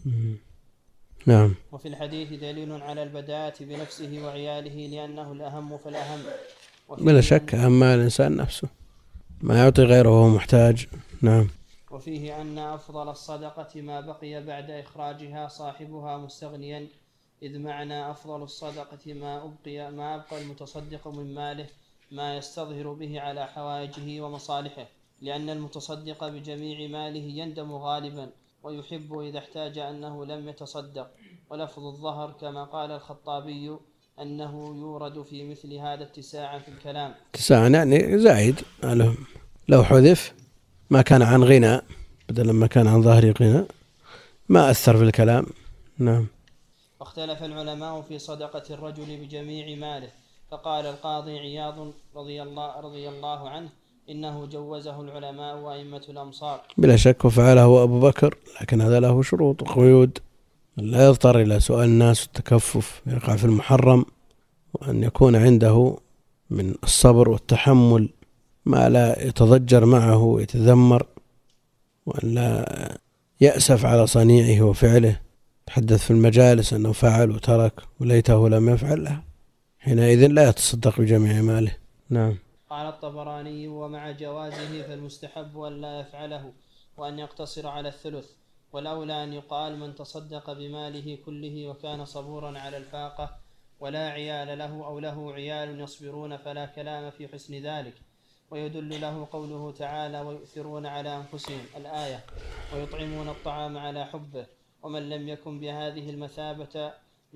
نعم. وفي الحديث دليل على البداءة بنفسه وعياله لأنه الأهم فالأهم. بلا شك أهم الإنسان نفسه، ما يعطي غيره وهو محتاج. نعم. وفيه أن أفضل الصدقة ما بقي بعد إخراجها صاحبها مستغنيا، إذ معنى أفضل الصدقة ما أبقى المتصدق من ماله ما يستظهر به على حوائجه ومصالحه، لأن المتصدق بجميع ماله يندم غالبا ويحب إذا احتاج أنه لم يتصدق. ولفظ الظهر كما قال الخطابي أنه يورد في مثل هذا اتساعا في الكلام. اتساعا يعني زائد، لو حذف ما كان عن غنى بدل ما كان عن ظهر غنى ما أثر في الكلام. نعم. واختلف العلماء في صدقة الرجل بجميع ماله، فقال القاضي عياض رضي الله عنه إنه جوزه العلماء وأئمة الأمصار. بلا شك وفعله أبو بكر، لكن هذا له شروط وقيود، لا يضطر إلى سؤال الناس والتكفف يقع في المحرم، وأن يكون عنده من الصبر والتحمل ما لا يتضجر معه ويتذمر، وأن لا يأسف على صنيعه وفعله، تحدث في المجالس أنه فعل وترك وليته لم يفعل له، حينئذ لا يتصدق بجميع ماله. نعم. قال الطبراني ومع جوازه فالمستحب أن لا يفعله وأن يقتصر على الثلث، والأولى أن يقال من تصدق بماله كله وكان صبورا على الفاقة ولا عيال له أو له عيال يصبرون فلا كلام في حسن ذلك. ويدل له قوله تعالى ويؤثرون على أنفسهم الآية ويطعمون الطعام على حبه، ومن لم يكن بهذه المثابة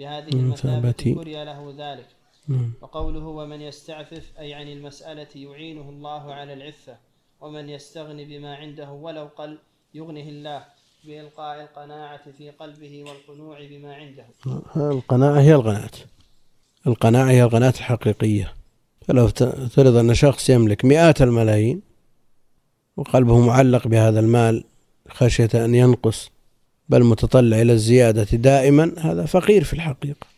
كري له ذلك. وقوله ومن يستعفف أي عن المسألة يعينه الله على العفة، ومن يستغني بما عنده ولو قل يغنه الله بإلقاء القناعة في قلبه والقنوع بما عنده. القناعة هي القناعة الحقيقية. فلو تفرض أن شخص يملك مئات الملايين وقلبه معلق بهذا المال خشية أن ينقص بل متطلع إلى الزيادة دائما، هذا فقير في الحقيقة.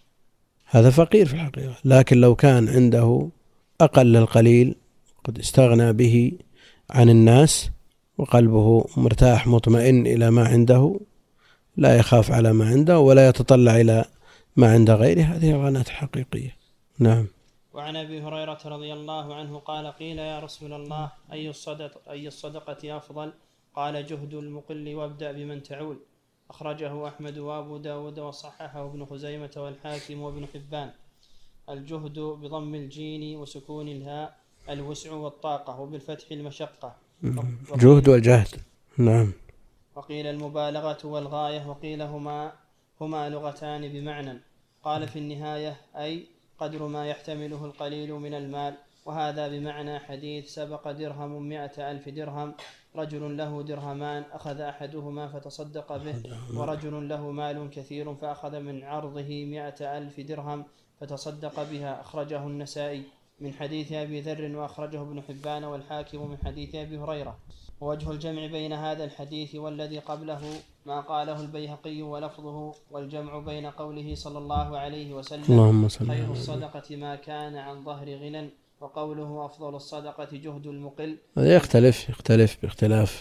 لكن لو كان عنده أقل القليل قد استغنى به عن الناس وقلبه مرتاح مطمئن إلى ما عنده، لا يخاف على ما عنده ولا يتطلع إلى ما عند غيره، هذه القناعة الحقيقية. نعم. وعن أبي هريرة رضي الله عنه قال قيل يا رسول الله أي الصدقة أفضل؟ قال جهد المقل وابدأ بمن تعول. أخرجه أحمد وأبو داود وصححه ابن خزيمة والحاكم وابن حبان. الجهد بضم الجين وسكون الهاء الوسع والطاقة، وبالفتح المشقة. جهد والجهد. نعم. وقيل المبالغة والغاية، وقيل هما لغتان بمعنى. قال في النهاية أي قدر ما يحتمله القليل من المال، وهذا بمعنى حديث سبق درهم 100,000 درهم، رجل له درهمان أخذ أحدهما فتصدق به، ورجل له مال كثير فأخذ من عرضه 100,000 درهم فتصدق بها. أخرجه النسائي من حديث أبي ذر، وأخرجه ابن حبان والحاكم من حديث أبي هريرة. ووجه الجمع بين هذا الحديث والذي قبله ما قاله البيهقي ولفظه، والجمع بين قوله صلى الله عليه وسلم خير الصدقة ما كان عن ظهر غنى، وقوله أفضل الصدقة جهد المقل. هذا يختلف باختلاف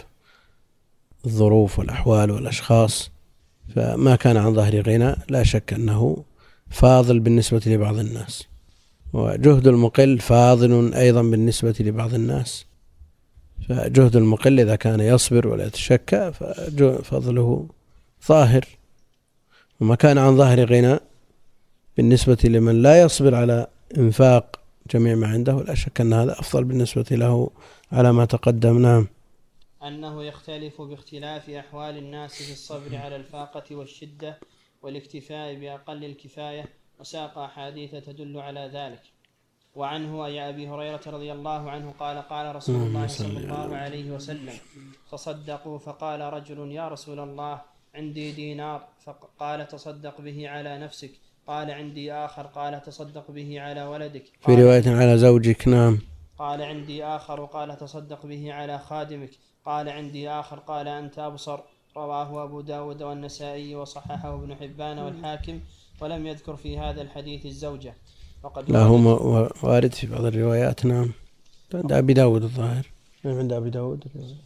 الظروف والأحوال والأشخاص، فما كان عن ظهر غنى لا شك أنه فاضل بالنسبة لبعض الناس، وجهد المقل فاضل أيضا بالنسبة لبعض الناس. فجهد المقل إذا كان يصبر ولا يتشكى ففضله ظاهر، وما كان عن ظهر غنى بالنسبة لمن لا يصبر على إنفاق جميع ما عنده لا شك أن هذا أفضل بالنسبة له على ما تقدم. نعم. أنه يختلف باختلاف أحوال الناس في الصبر على الفاقة والشدة والاكتفاء بأقل الكفاية، وساق أحاديث تدل على ذلك. وعنه أي أبي هريرة رضي الله عنه قال قال رسول الله صلى الله عليه وسلم تصدقوا، فقال رجل يا رسول الله عندي دينار، فقال تصدق به على نفسك، قال عندي آخر، قال تصدق به على ولدك، في رواية على زوجك. نعم. قال عندي آخر، قال تصدق به على خادمك، قال عندي آخر، قال أنت أبصر. رواه أبو داود والنسائي وصححه ابن حبان والحاكم، ولم يذكر في هذا الحديث الزوجة. لا هو وارد في بعض الروايات. نعم. عند أبي داود الظاهر. عند أبي داود.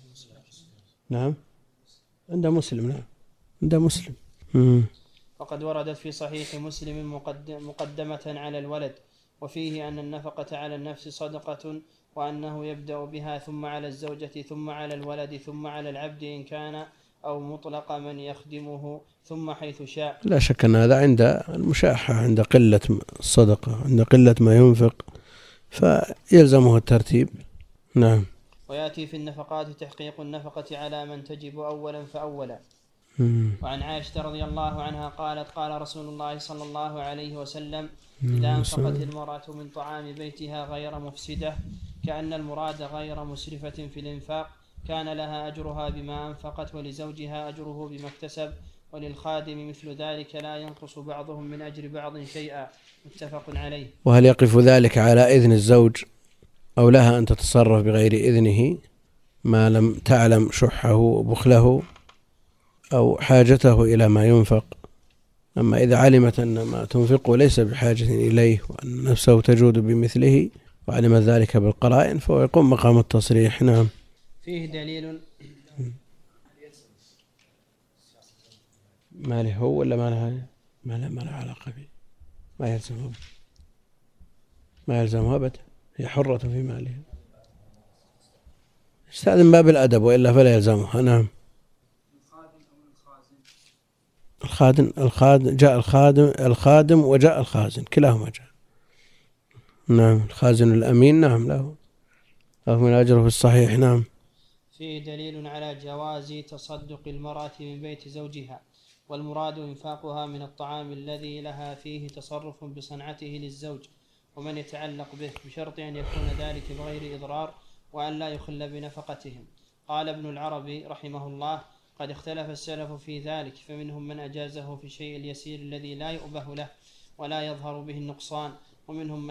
نعم. عند مسلم. نعم. عند مسلم. وقد وردت في صحيح مسلم مقدمة على الولد، وفيه أن النفقة على النفس صدقة، وأنه يبدأ بها ثم على الزوجة ثم على الولد ثم على العبد إن كان أو مطلق من يخدمه ثم حيث شاء. لا شك أن هذا عند المشاحة، عند قلة الصدقة، عند قلة ما ينفق فيلزمه الترتيب. نعم. ويأتي في النفقات تحقيق النفقة على من تجب أولا فأولا. وعن عائشة رضي الله عنها قالت قال رسول الله صلى الله عليه وسلم إذا أنفقت المرأة من طعام بيتها غير مفسدة، كأن المراد غير مسرفة في الإنفاق، كان لها أجرها بما أنفقت ولزوجها أجره بما اكتسب، وللخادم مثل ذلك لا ينقص بعضهم من أجر بعض شيئا. متفق عليه. وهل يقف ذلك على إذن الزوج أو لها أن تتصرف بغير إذنه ما لم تعلم شحه وبخله أو حاجته إلى ما ينفق؟ أما إذا علمت أن ما تنفقه ليس بحاجة إليه وأن نفسه تجود بمثله وعلم ذلك بالقرائن فهو يقوم مقام التصريح. نعم. فيه دليل. ما له هو ولا ما له؟ ما له علاقة به، ما يلزمه أبدا، هي حرة في مالها. استأذن باب الأدب وإلا فلا يلزمها. نعم. الخادم جاء الخادم وجاء الخازن، كلاهما جاء. نعم. الخازن الأمين نعم له من أجره في الصحيح. نعم. فيه دليل على جواز تصدق المرأة من بيت زوجها، والمراد إنفاقها من الطعام الذي لها فيه تصرف بصنعته للزوج ومن يتعلق به، بشرط أن يكون ذلك بغير إضرار وأن لا يخل بنفقتهم. قال ابن العربي رحمه الله قد اختلف السلف في ذلك، فمنهم من أجازه في الشيء اليسير الذي لا يؤبه له ولا يظهر به النقصان، ومنهم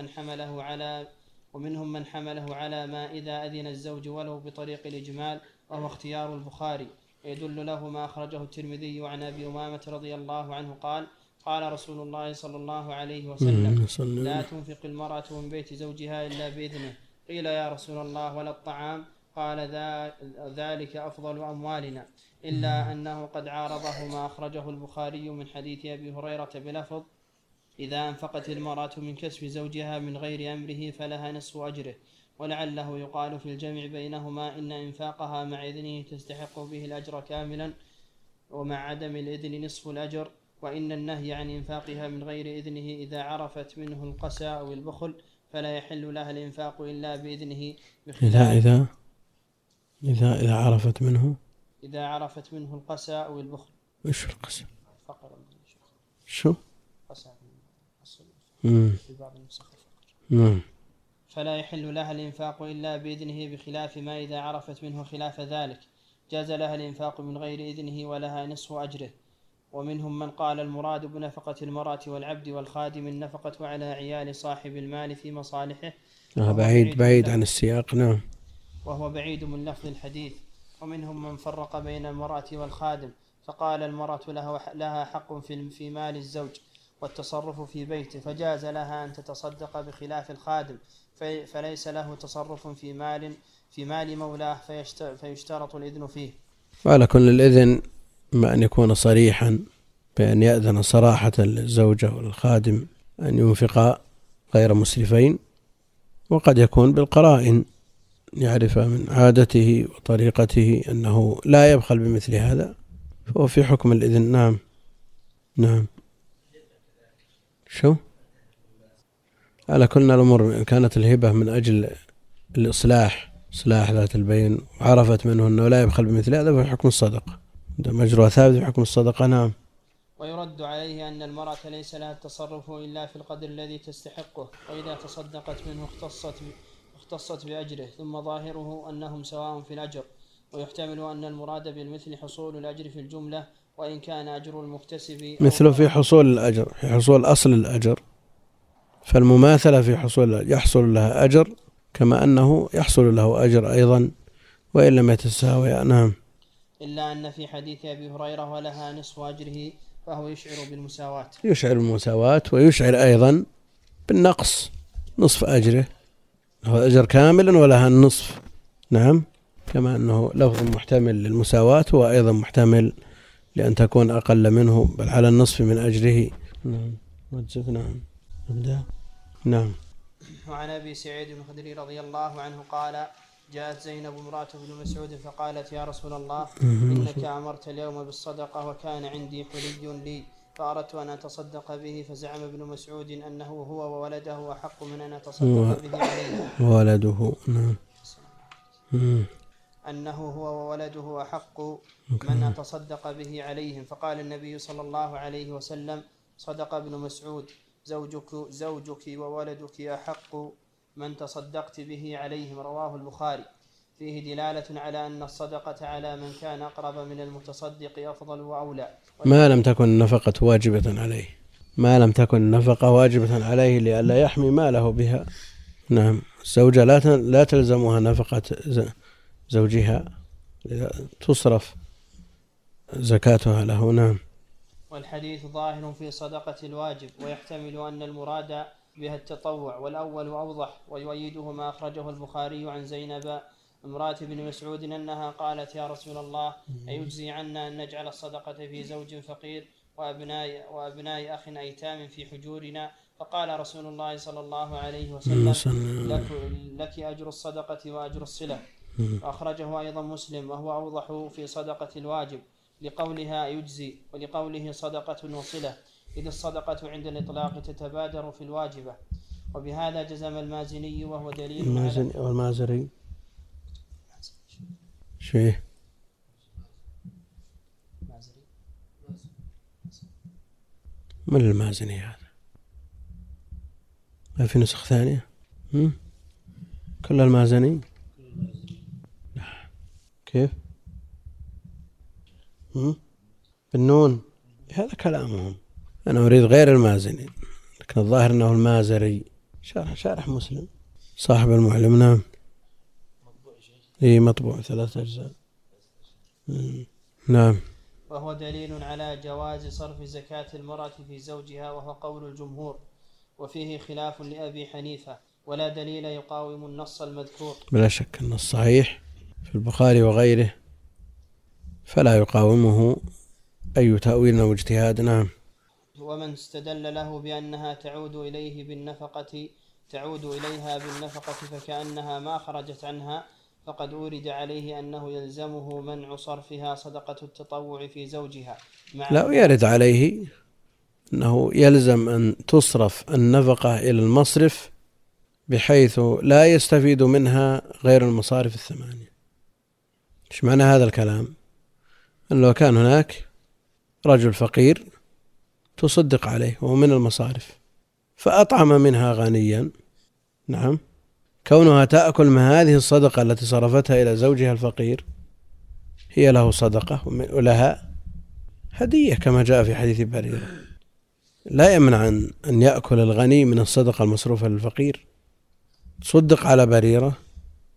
من حمله على ما إذا أذن الزوج ولو بطريق الإجمال، وهو اختيار البخاري. يدل له ما أخرجه الترمذي عن أبي أمامة رضي الله عنه قال قال رسول الله صلى الله عليه وسلم لا تنفق المرأة من بيت زوجها إلا بإذنه. قيل يا رسول الله ولا الطعام؟ قال ذلك أفضل أموالنا، إلا أنه قد عارضه ما أخرجه البخاري من حديث أبي هريرة بلفظ إذا أنفقت المرأة من كسب زوجها من غير أمره فلها نصف أجره، ولعله يقال في الجمع بينهما إن إنفاقها مع إذنه تستحق به الأجر كاملا ومع عدم الإذن نصف الأجر، وإن النهي عن إنفاقها من غير إذنه إذا عرفت منه القسى أو البخل فلا يحل لها الإنفاق إلا بإذنه. إذا عرفت منه القسى أو البخل. إيش القسى؟ فقر. شو؟ قسى. في بعض النسخ. نعم. فلا يحل لها الإنفاق إلا بإذنه، بخلاف ما إذا عرفت منه خلاف ذلك جاز لها الإنفاق من غير إذنه ولها نصف أجره. ومنهم من قال المراد بنفقة المرأة والعبد والخادم النفقة على عيال صاحب المال في مصالحه. بعيد عن السياق. نعم. وهو بعيد من لفظ الحديث. ومنهم من فرق بين المرأة والخادم فقال المرأة لها حق في مال الزوج والتصرف في بيته، فجاز لها أن تتصدق بخلاف الخادم فليس له تصرف في مال مولاه فيشترط الإذن فيه. وعلى كل الإذن ما أن يكون صريحا بأن يأذن صراحة للزوجة والخادم أن ينفقا غير مسرفين، وقد يكون بالقرائن يعرف من عادته وطريقته أنه لا يبخل بمثل هذا، فهو في حكم الإذن. نعم شو على كل الأمور إن كانت الهبة من أجل الإصلاح ذات البين وعرفت منه أنه لا يبخل بمثل هذا فحكم الصدقة مجرى ثابت بحكم الصدقة. نعم. ويرد عليه أن المرأة ليس لها التصرف إلا في القدر الذي تستحقه، وإذا تصدقت منه اختصت بأجره، ثم ظاهره أنهم سواء في الأجر، ويحتمل أن المراد بالمثل حصول الأجر في الجملة وإن كان أجر المكتسب مثله في حصول الأجر، في حصول أصل الأجر، فالمماثلة في يحصل لها أجر كما أنه يحصل له أجر أيضا وإن لم يتساوي. نعم. إلا أن في حديث أبي هريرة ولها نصف أجره فهو يشعر بالمساواة، ويشعر أيضا بالنقص، نصف أجره هو أجر كاملا ولها النصف. نعم. كما أنه لفظ محتمل للمساواة هو أيضا محتمل لأن تكون أقل منه بل على النصف من أجره. نعم. نعم. وعن أبي سعيد الخدري رضي الله عنه قال: جاءت زينب امرأة ابن مسعود فقالت: يا رسول الله، إنك أمرت اليوم بالصدقة وكان عندي حلي لي فأردت أن أتصدق به، فزعم ابن مسعود أنه هو وولده أحق من أن أتصدق به عليه. ولده. نعم. أنه هو وولده أحق من أتصدق به عليهم، فقال النبي صلى الله عليه وسلم: صدق ابن مسعود، زوجك وولدك أحق من تصدقت به عليهم. رواه البخاري. فيه دلالة على أن الصدقة على من كان أقرب من المتصدق أفضل وأولى، ما لم تكن النفقة واجبة عليه لئلا يحمي ماله بها. نعم. الزوجة لا تلزمها نفقة زوجها، تصرف زكاتها له. نعم. والحديث ظاهر في صدقة الواجب، ويحتمل أن المراد بها التطوع، والأول أوضح، ويؤيده ما أخرجه البخاري عن زينب امرأة ابن مسعود أنها قالت: يا رسول الله، أيجزي عنا أن نجعل الصدقة في زوج فقير وأبناء أخ أيتام في حجورنا؟ فقال رسول الله صلى الله عليه وسلم: لك أجر الصدقة وأجر الصلة. وأخرجه أيضا مسلم، وهو أوضح في صدقة الواجب لقولها يجزي ولقوله صدقة وصلة، إذ الصدقة عند الإطلاق تتبادر في الواجبة. وبهذا جزم المازني وهو دليل والمازري شيء من المازني هذا؟ ما في نسخ ثانية؟ كل المازني؟ كيف؟ بالنون؟ هذا كلامهم، أنا أريد غير المازني، لكن الظاهر أنه المازري. شارح مسلم صاحب المعلم. نعم. مطبوع 3 أجزاء. نعم. وهو دليل على جواز صرف زكاة المرأة في زوجها، وهو قول الجمهور، وفيه خلاف لأبي حنيفة، ولا دليل يقاوم النص المذكور. بلا شك أن الصحيح في البخاري وغيره فلا يقاومه أي تأويل أو اجتهاد. نعم. ومن استدل له بأنها تعود إليها بالنفقة فكأنها ما خرجت عنها، فقد أورد عليه أنه يلزمه منع صرفها صدقة التطوع في زوجها. لا يرد عليه أنه يلزم أن تصرف النفقة إلى المصرف بحيث لا يستفيد منها غير المصارف 8. إيش معنى هذا الكلام؟ أن لو كان هناك رجل فقير تصدق عليه وهو من المصارف فأطعم منها غنيا، نعم، كونها تأكل من هذه الصدقة التي صرفتها إلى زوجها الفقير هي له صدقة ولها هدية كما جاء في حديث بريرة. لا يمنع أن يأكل الغني من الصدقة المصروفة للفقير. تصدق على بريرة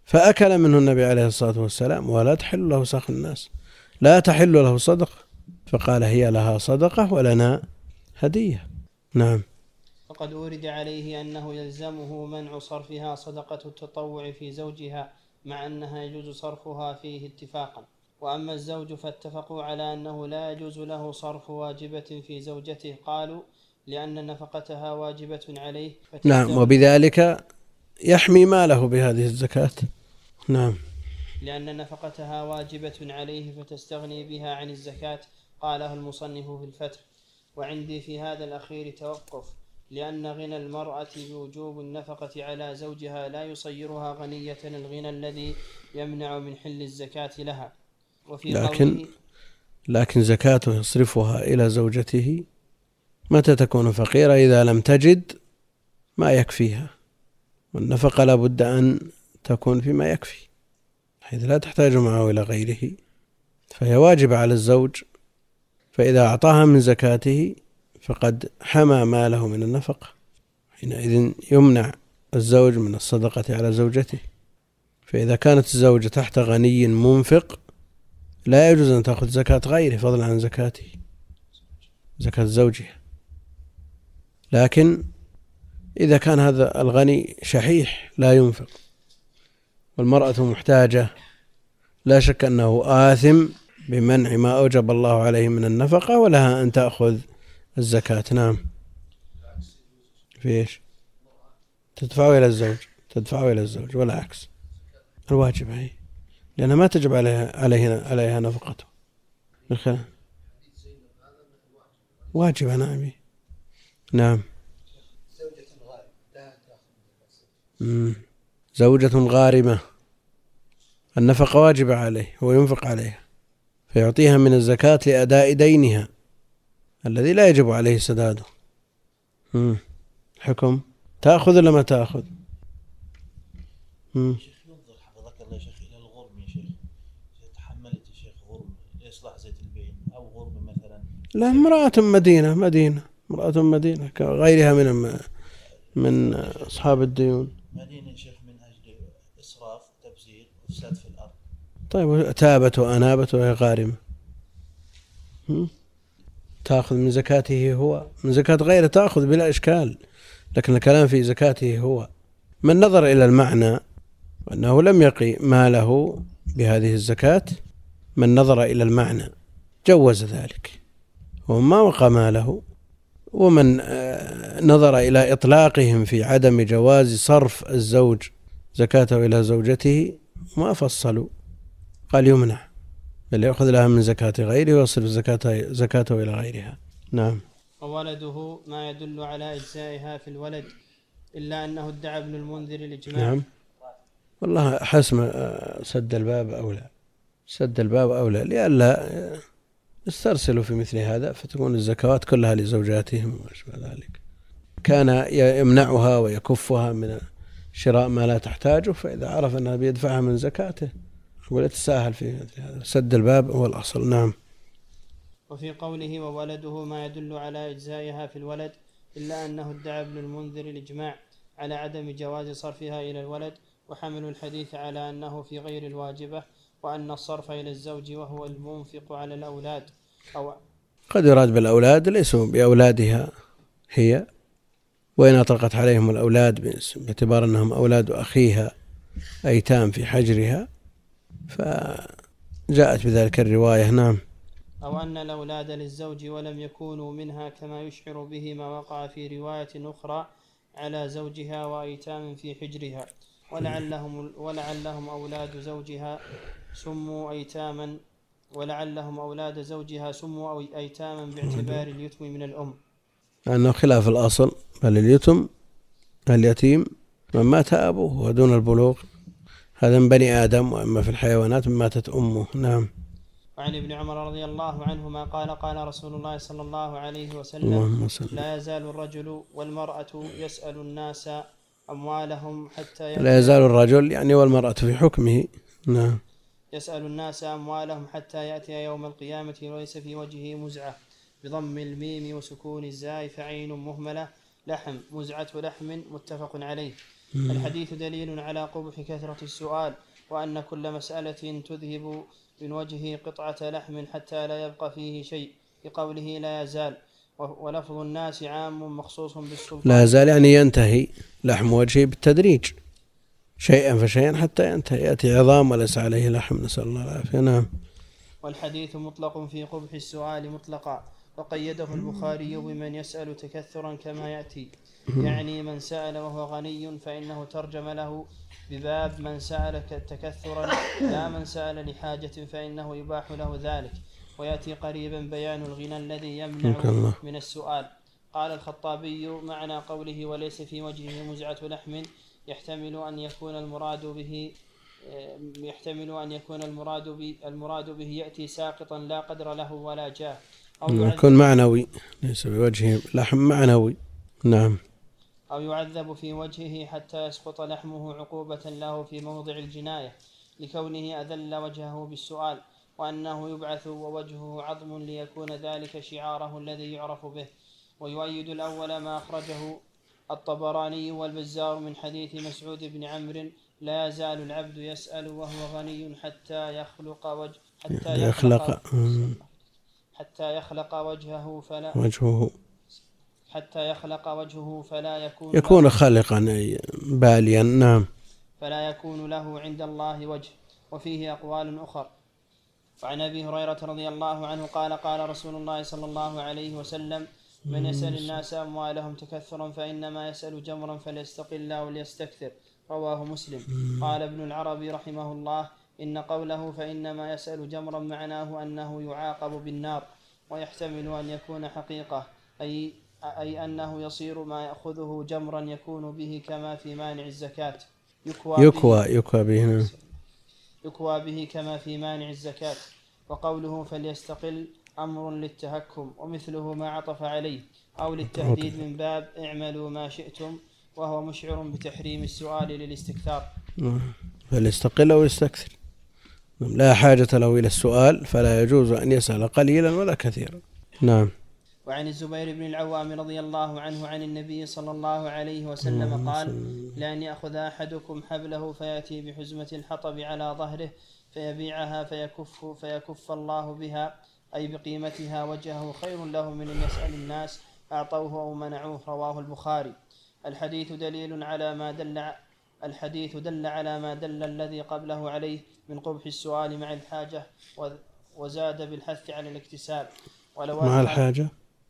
فأكل منه النبي عليه الصلاة والسلام ولا تحل له ساق الناس، لا تحل له صدقة، فقال هي لها صدقة ولنا هدية. نعم. وقد أورد عليه أنه يلزمه منع صرفها صدقة التطوع في زوجها، مع أنها يجوز صرفها فيه اتفاقا. وأما الزوج فاتفقوا على أنه لا يجوز له صرف واجبة في زوجته، قالوا لأن نفقتها واجبة عليه. نعم، وبذلك يحمي ماله بهذه الزكاة. نعم. لأن نفقتها واجبة عليه فتستغني بها عن الزكاة، قاله المصنف في الفتح. وعندي في هذا الأخير توقف، لأن غنى المرأة بوجوب النفقة على زوجها لا يصيرها غنية الغنى الذي يمنع من حل الزكاة لها. وفي لكن زكاته يصرفها إلى زوجته متى تكون فقيرة؟ إذا لم تجد ما يكفيها، والنفقة لا بد أن تكون فيما يكفي حيث لا تحتاج معه إلى غيره، فهي واجبة على الزوج، فإذا أعطاها من زكاته فقد حمى ماله من النفقة، حينئذ يمنع الزوج من الصدقة على زوجته. فإذا كانت الزوجة تحت غني منفق لا يجوز أن تأخذ زكاة غيره فضلا عن زكاته، زكاة زوجها. لكن إذا كان هذا الغني شحيح لا ينفق والمرأة محتاجة لا شك أنه آثم بمنع ما أوجب الله عليه من النفقة، ولها أن تأخذ الزكاة. نعم. فيش تدفعه إلى الزوج ولا عكس، الواجب هي لأنها ما تجب عليها نفقته، واجب. نعم. زوجة غارمة النفقة واجبة عليه، هو ينفق عليها فيعطيها من الزكاة لأداء دينها الذي لا يجب عليه سداده. حكم تأخذ ولا ما تأخذ؟ شيخ ينظر حفظك الله يا شيخ إلى الغرم يا شيخ، تحملت يا شيخ غرم لإصلاح زيت البين أو غرم مثلا. لا، امرأة مدينة كغيرها من أصحاب الديون. مدينة يا شيخ من أجل إسراف وتبذير وفساد في الأرض. طيب تابت وأنابت وهي غارمة، تأخذ من زكاته هو، من زكاة غيره تأخذ بلا إشكال، لكن الكلام في زكاته هو. من نظر إلى المعنى وأنه لم يقي ماله بهذه الزكاة، من نظر إلى المعنى جوز ذلك وما وقى ماله، ومن نظر إلى إطلاقهم في عدم جواز صرف الزوج زكاته إلى زوجته ما فصلوا، قال يمنع، بل يأخذ لها من زكاة غيره ويصرف زكاته إلى غيرها. نعم. وولده ما يدل على إجزائها في الولد، إلا أنه ادعى ابن المنذر الإجماع. نعم. والله حسم سد الباب أولى لئلا يسترسلوا في مثل هذا فتكون الزكوات كلها لزوجاتهم وما ذلك. كان يمنعها ويكفها من شراء ما لا تحتاجه، فإذا عرف أنها بيدفعها من زكاته ولا تساهل في مثل هذا. سد الباب هو الأصل. نعم. وفي قوله وولده ما يدل على إجزائها في الولد، إلا أنه ادعى ابن المنذر الإجماع على عدم جواز صرفها إلى الولد، وحملوا الحديث على أنه في غير الواجبة، وأن الصرف إلى الزوج وهو المنفق على الأولاد قد يراد بالأولاد ليسوا بأولادها هي، وإن أطلقت عليهم الأولاد باعتبار أنهم أولاد أخيها أيتام في حجرها فجاءت بذلك الرواية. نعم. أو أن الأولاد للزوج ولم يكونوا منها، كما يشعر به ما وقع في رواية أخرى على زوجها وأيتام في حجرها، ولعلهم أولاد زوجها سموا أيتاما، باعتبار اليتم من الأم، لأنه خلاف الأصل، بل اليتيم من مات أبوه ودون البلوغ هذا من بني آدم، وأما في الحيوانات من ماتت أمه. نعم. وعن ابن عمر رضي الله عنهما قال رسول الله صلى الله عليه وسلم لا يزال الرجل والمرأة يسأل الناس أموالهم حتى لا يزال الرجل يعني والمرأة في حكمه. نعم. يسأل الناس أموالهم حتى يأتي يوم القيامة وليس في وجهه مزعة بضم الميم وسكون الزاي فعين مهملة لحم، مزعة لحم، متفق عليه. الحديث دليل على قبح كثرة السؤال، وأن كل مسألة تذهب من وجهه قطعة لحم حتى لا يبقى فيه شيء، بقوله لا يزال، ولفظ الناس عام مخصوص بالسلطان. لا يزال يعني ينتهي لحم وجهه بالتدريج شيئا فشيئا حتى ينتهي، يأتي عظام وليس عليه لحم، نسأل الله العافية. نعم. والحديث مطلق في قبح السؤال مطلقا، وقيده البخاري بمن يسأل تكثرا كما يأتي، يعني من سأل وهو غني فإنه ترجم له بباب من سأل تكثرا، لا من سأل لحاجة فإنه يباح له ذلك. ويأتي قريبا بيان الغنى الذي يمنع من السؤال. قال الخطابي معنى قوله وليس في وجهه مزعة لحم يحتمل أن يكون المراد به يأتي ساقطا لا قدر له ولا جاه، أو يكون معنوي، ليس بوجهه لحم معنوي. نعم. أو يعذب في وجهه حتى يسقط لحمه عقوبة له في موضع الجناية لكونه أذل وجهه بالسؤال، وأنه يبعث ووجهه عظم ليكون ذلك شعاره الذي يعرف به. ويؤيد الأول ما أخرجه الطبراني والبزار من حديث مسعود بن عمرو لا يزال العبد يسأل وهو غني حتى يخلق وجهه فلا يكون خالقا أي باليا. نعم. فلا يكون له عند الله وجه. وفيه أقوال أخر. وعن أبي هريرة رضي الله عنه قال قال رسول الله صلى الله عليه وسلم من يسأل الناس أموالهم تكثرا فإنما يسأل جمرا فليستقل وليستكثر، رواه مسلم. قال ابن العربي رحمه الله إن قوله فإنما يسأل جمرا معناه أنه يعاقب بالنار، ويحتمل أن يكون حقيقة أي أنه يصير ما يأخذه جمرا يكون به كما في مانع الزكاة يكوى به كما في مانع الزكاة. وقوله فليستقل أمر للتهكم، ومثله ما عطف عليه، أو للتهديد من باب اعملوا ما شئتم، وهو مشعر بتحريم السؤال للاستكثار. فليستقل أو يستكثر، لا حاجة له إلى السؤال فلا يجوز أن يسأل قليلا ولا كثيرا. نعم. وعن الزبير بن العوام رضي الله عنه عن النبي صلى الله عليه وسلم قال لأن يأخذ أحدكم حبله فيأتي بحزمة الحطب على ظهره فيبيعها فيكف الله بها أي بقيمتها وجهه خير له من أن يسأل الناس أعطوه أو منعوه، رواه البخاري. الحديث دل على ما دل الذي قبله عليه من قبح السؤال مع الحاجة، وزاد بالحث على الاكتساب. مع الحاجة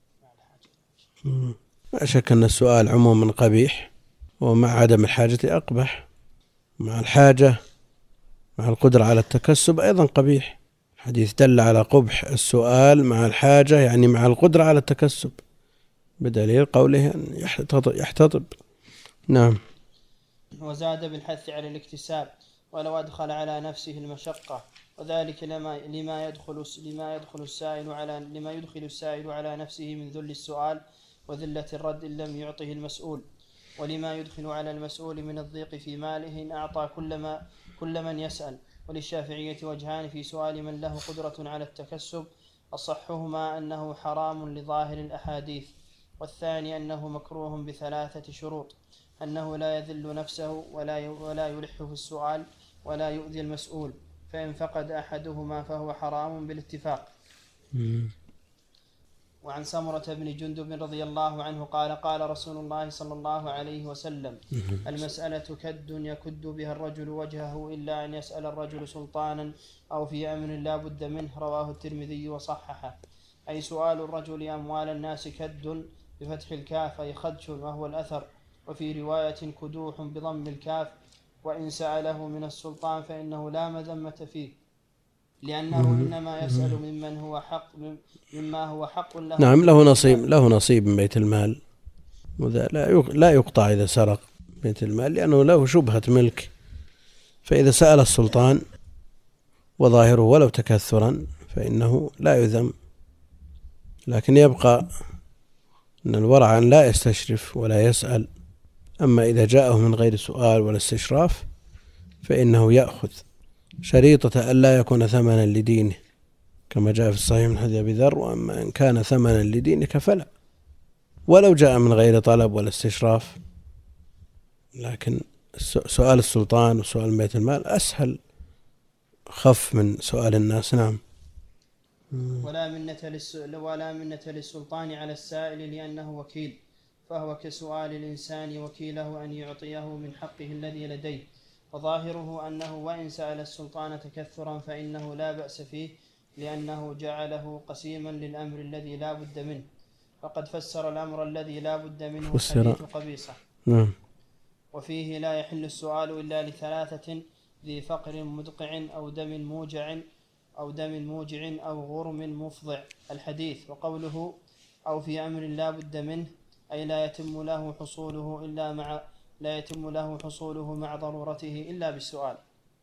لا شك أن السؤال عموما قبيح، ومع عدم الحاجة أقبح. مع الحاجة مع القدرة على التكسب أيضا قبيح. الحديث دل على قبح السؤال مع الحاجة، يعني مع القدرة على التكسب، بدليل قوله أن يحتطب. نعم. وزاد بالحث على الاكتساب ولو أدخل على نفسه المشقة، وذلك لما يدخل السائل على نفسه من ذل السؤال وذلة الرد إن لم يعطه المسؤول، ولما يدخل على المسؤول من الضيق في ماله إن أعطى كل من يسأل. وللشافعية وجهان في سؤال من له قدرة على التكسب، أصحهما أنه حرام لظاهر الأحاديث، والثاني أنه مكروه بثلاثة شروط: أنه لا يذل نفسه ولا يلح في السؤال ولا يؤذي المسؤول، فإن فقد أحدهما فهو حرام بالاتفاق. وعن سمرة بن جندب رضي الله عنه قال قال رسول الله صلى الله عليه وسلم المسألة كد يكد بها الرجل وجهه إلا أن يسأل الرجل سلطانا أو في أمر لا بد منه، رواه الترمذي وصححه. أي سؤال الرجل أموال الناس كد بفتح الكاف أي خدش وهو الأثر، وفي رواية كدوح بضم الكاف، وإن سأله من السلطان فإنه لا مذمة فيه، لأنه إنما يسأل مما هو حق له. نعم، له نصيب من بيت المال، وذا لا يقطع إذا سرق بيت المال لأنه له شبهة ملك. فإذا سأل السلطان وظاهره ولو تكثرا فإنه لا يذم، لكن يبقى أن الورع أن لا يستشرف ولا يسأل. أما إذا جاءه من غير سؤال ولا استشراف فإنه يأخذ شريطة ألا يكون ثمنا لدينه، كما جاء في الصحيح من حديث أبي ذر: وأما إن كان ثمنا لدينك فلا، ولو جاء من غير طلب ولا استشراف لكن سؤال السلطان وسؤال بيت المال أسهل خف من سؤال الناس. نعم. ولا منة للسلطان على السائل لأنه وكيل، فهو كسؤال الإنسان وكيله أن يعطيه من حقه الذي لديه، وظاهره أنه وإن سأل السلطان تكثرا فإنه لا بأس فيه، لأنه جعله قسيما للأمر الذي لا بد منه، فقد فسر الأمر الذي لا بد منه حديث قبيصة. وفيه لا يحل السؤال إلا لثلاثة: ذي فقر مدقع أو دم موجع أو غرم مفضع، الحديث. وقوله أو في أمر لا بد منه أي لا يتم له حصوله مع ضرورته إلا بالسؤال.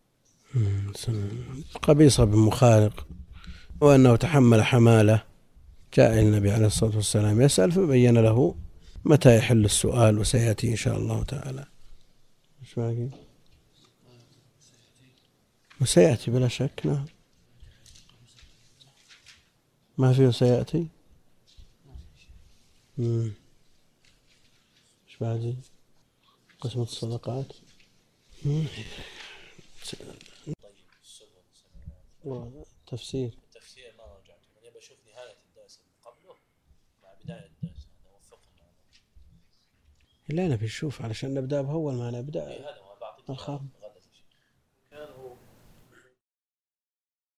قبيصة بن مخارق، وأنه تحمل حمالة، جاء النبي عليه الصلاة والسلام يسأل فبين له متى يحل السؤال، وسيأتي إن شاء الله تعالى. مش باقي؟ وسيأتي بلا شك. نعم، ما فيه سيأتي. مش باقي؟ قسمة الصدقات. تفسير ما رجعت، أنا بشوف نهاية الدرس قبله مع بداية الدرس، هذا وفقنا. لا نبي نشوف علشان نبدأ بأول ما نبدأ. هذا ما بعطيك الخام.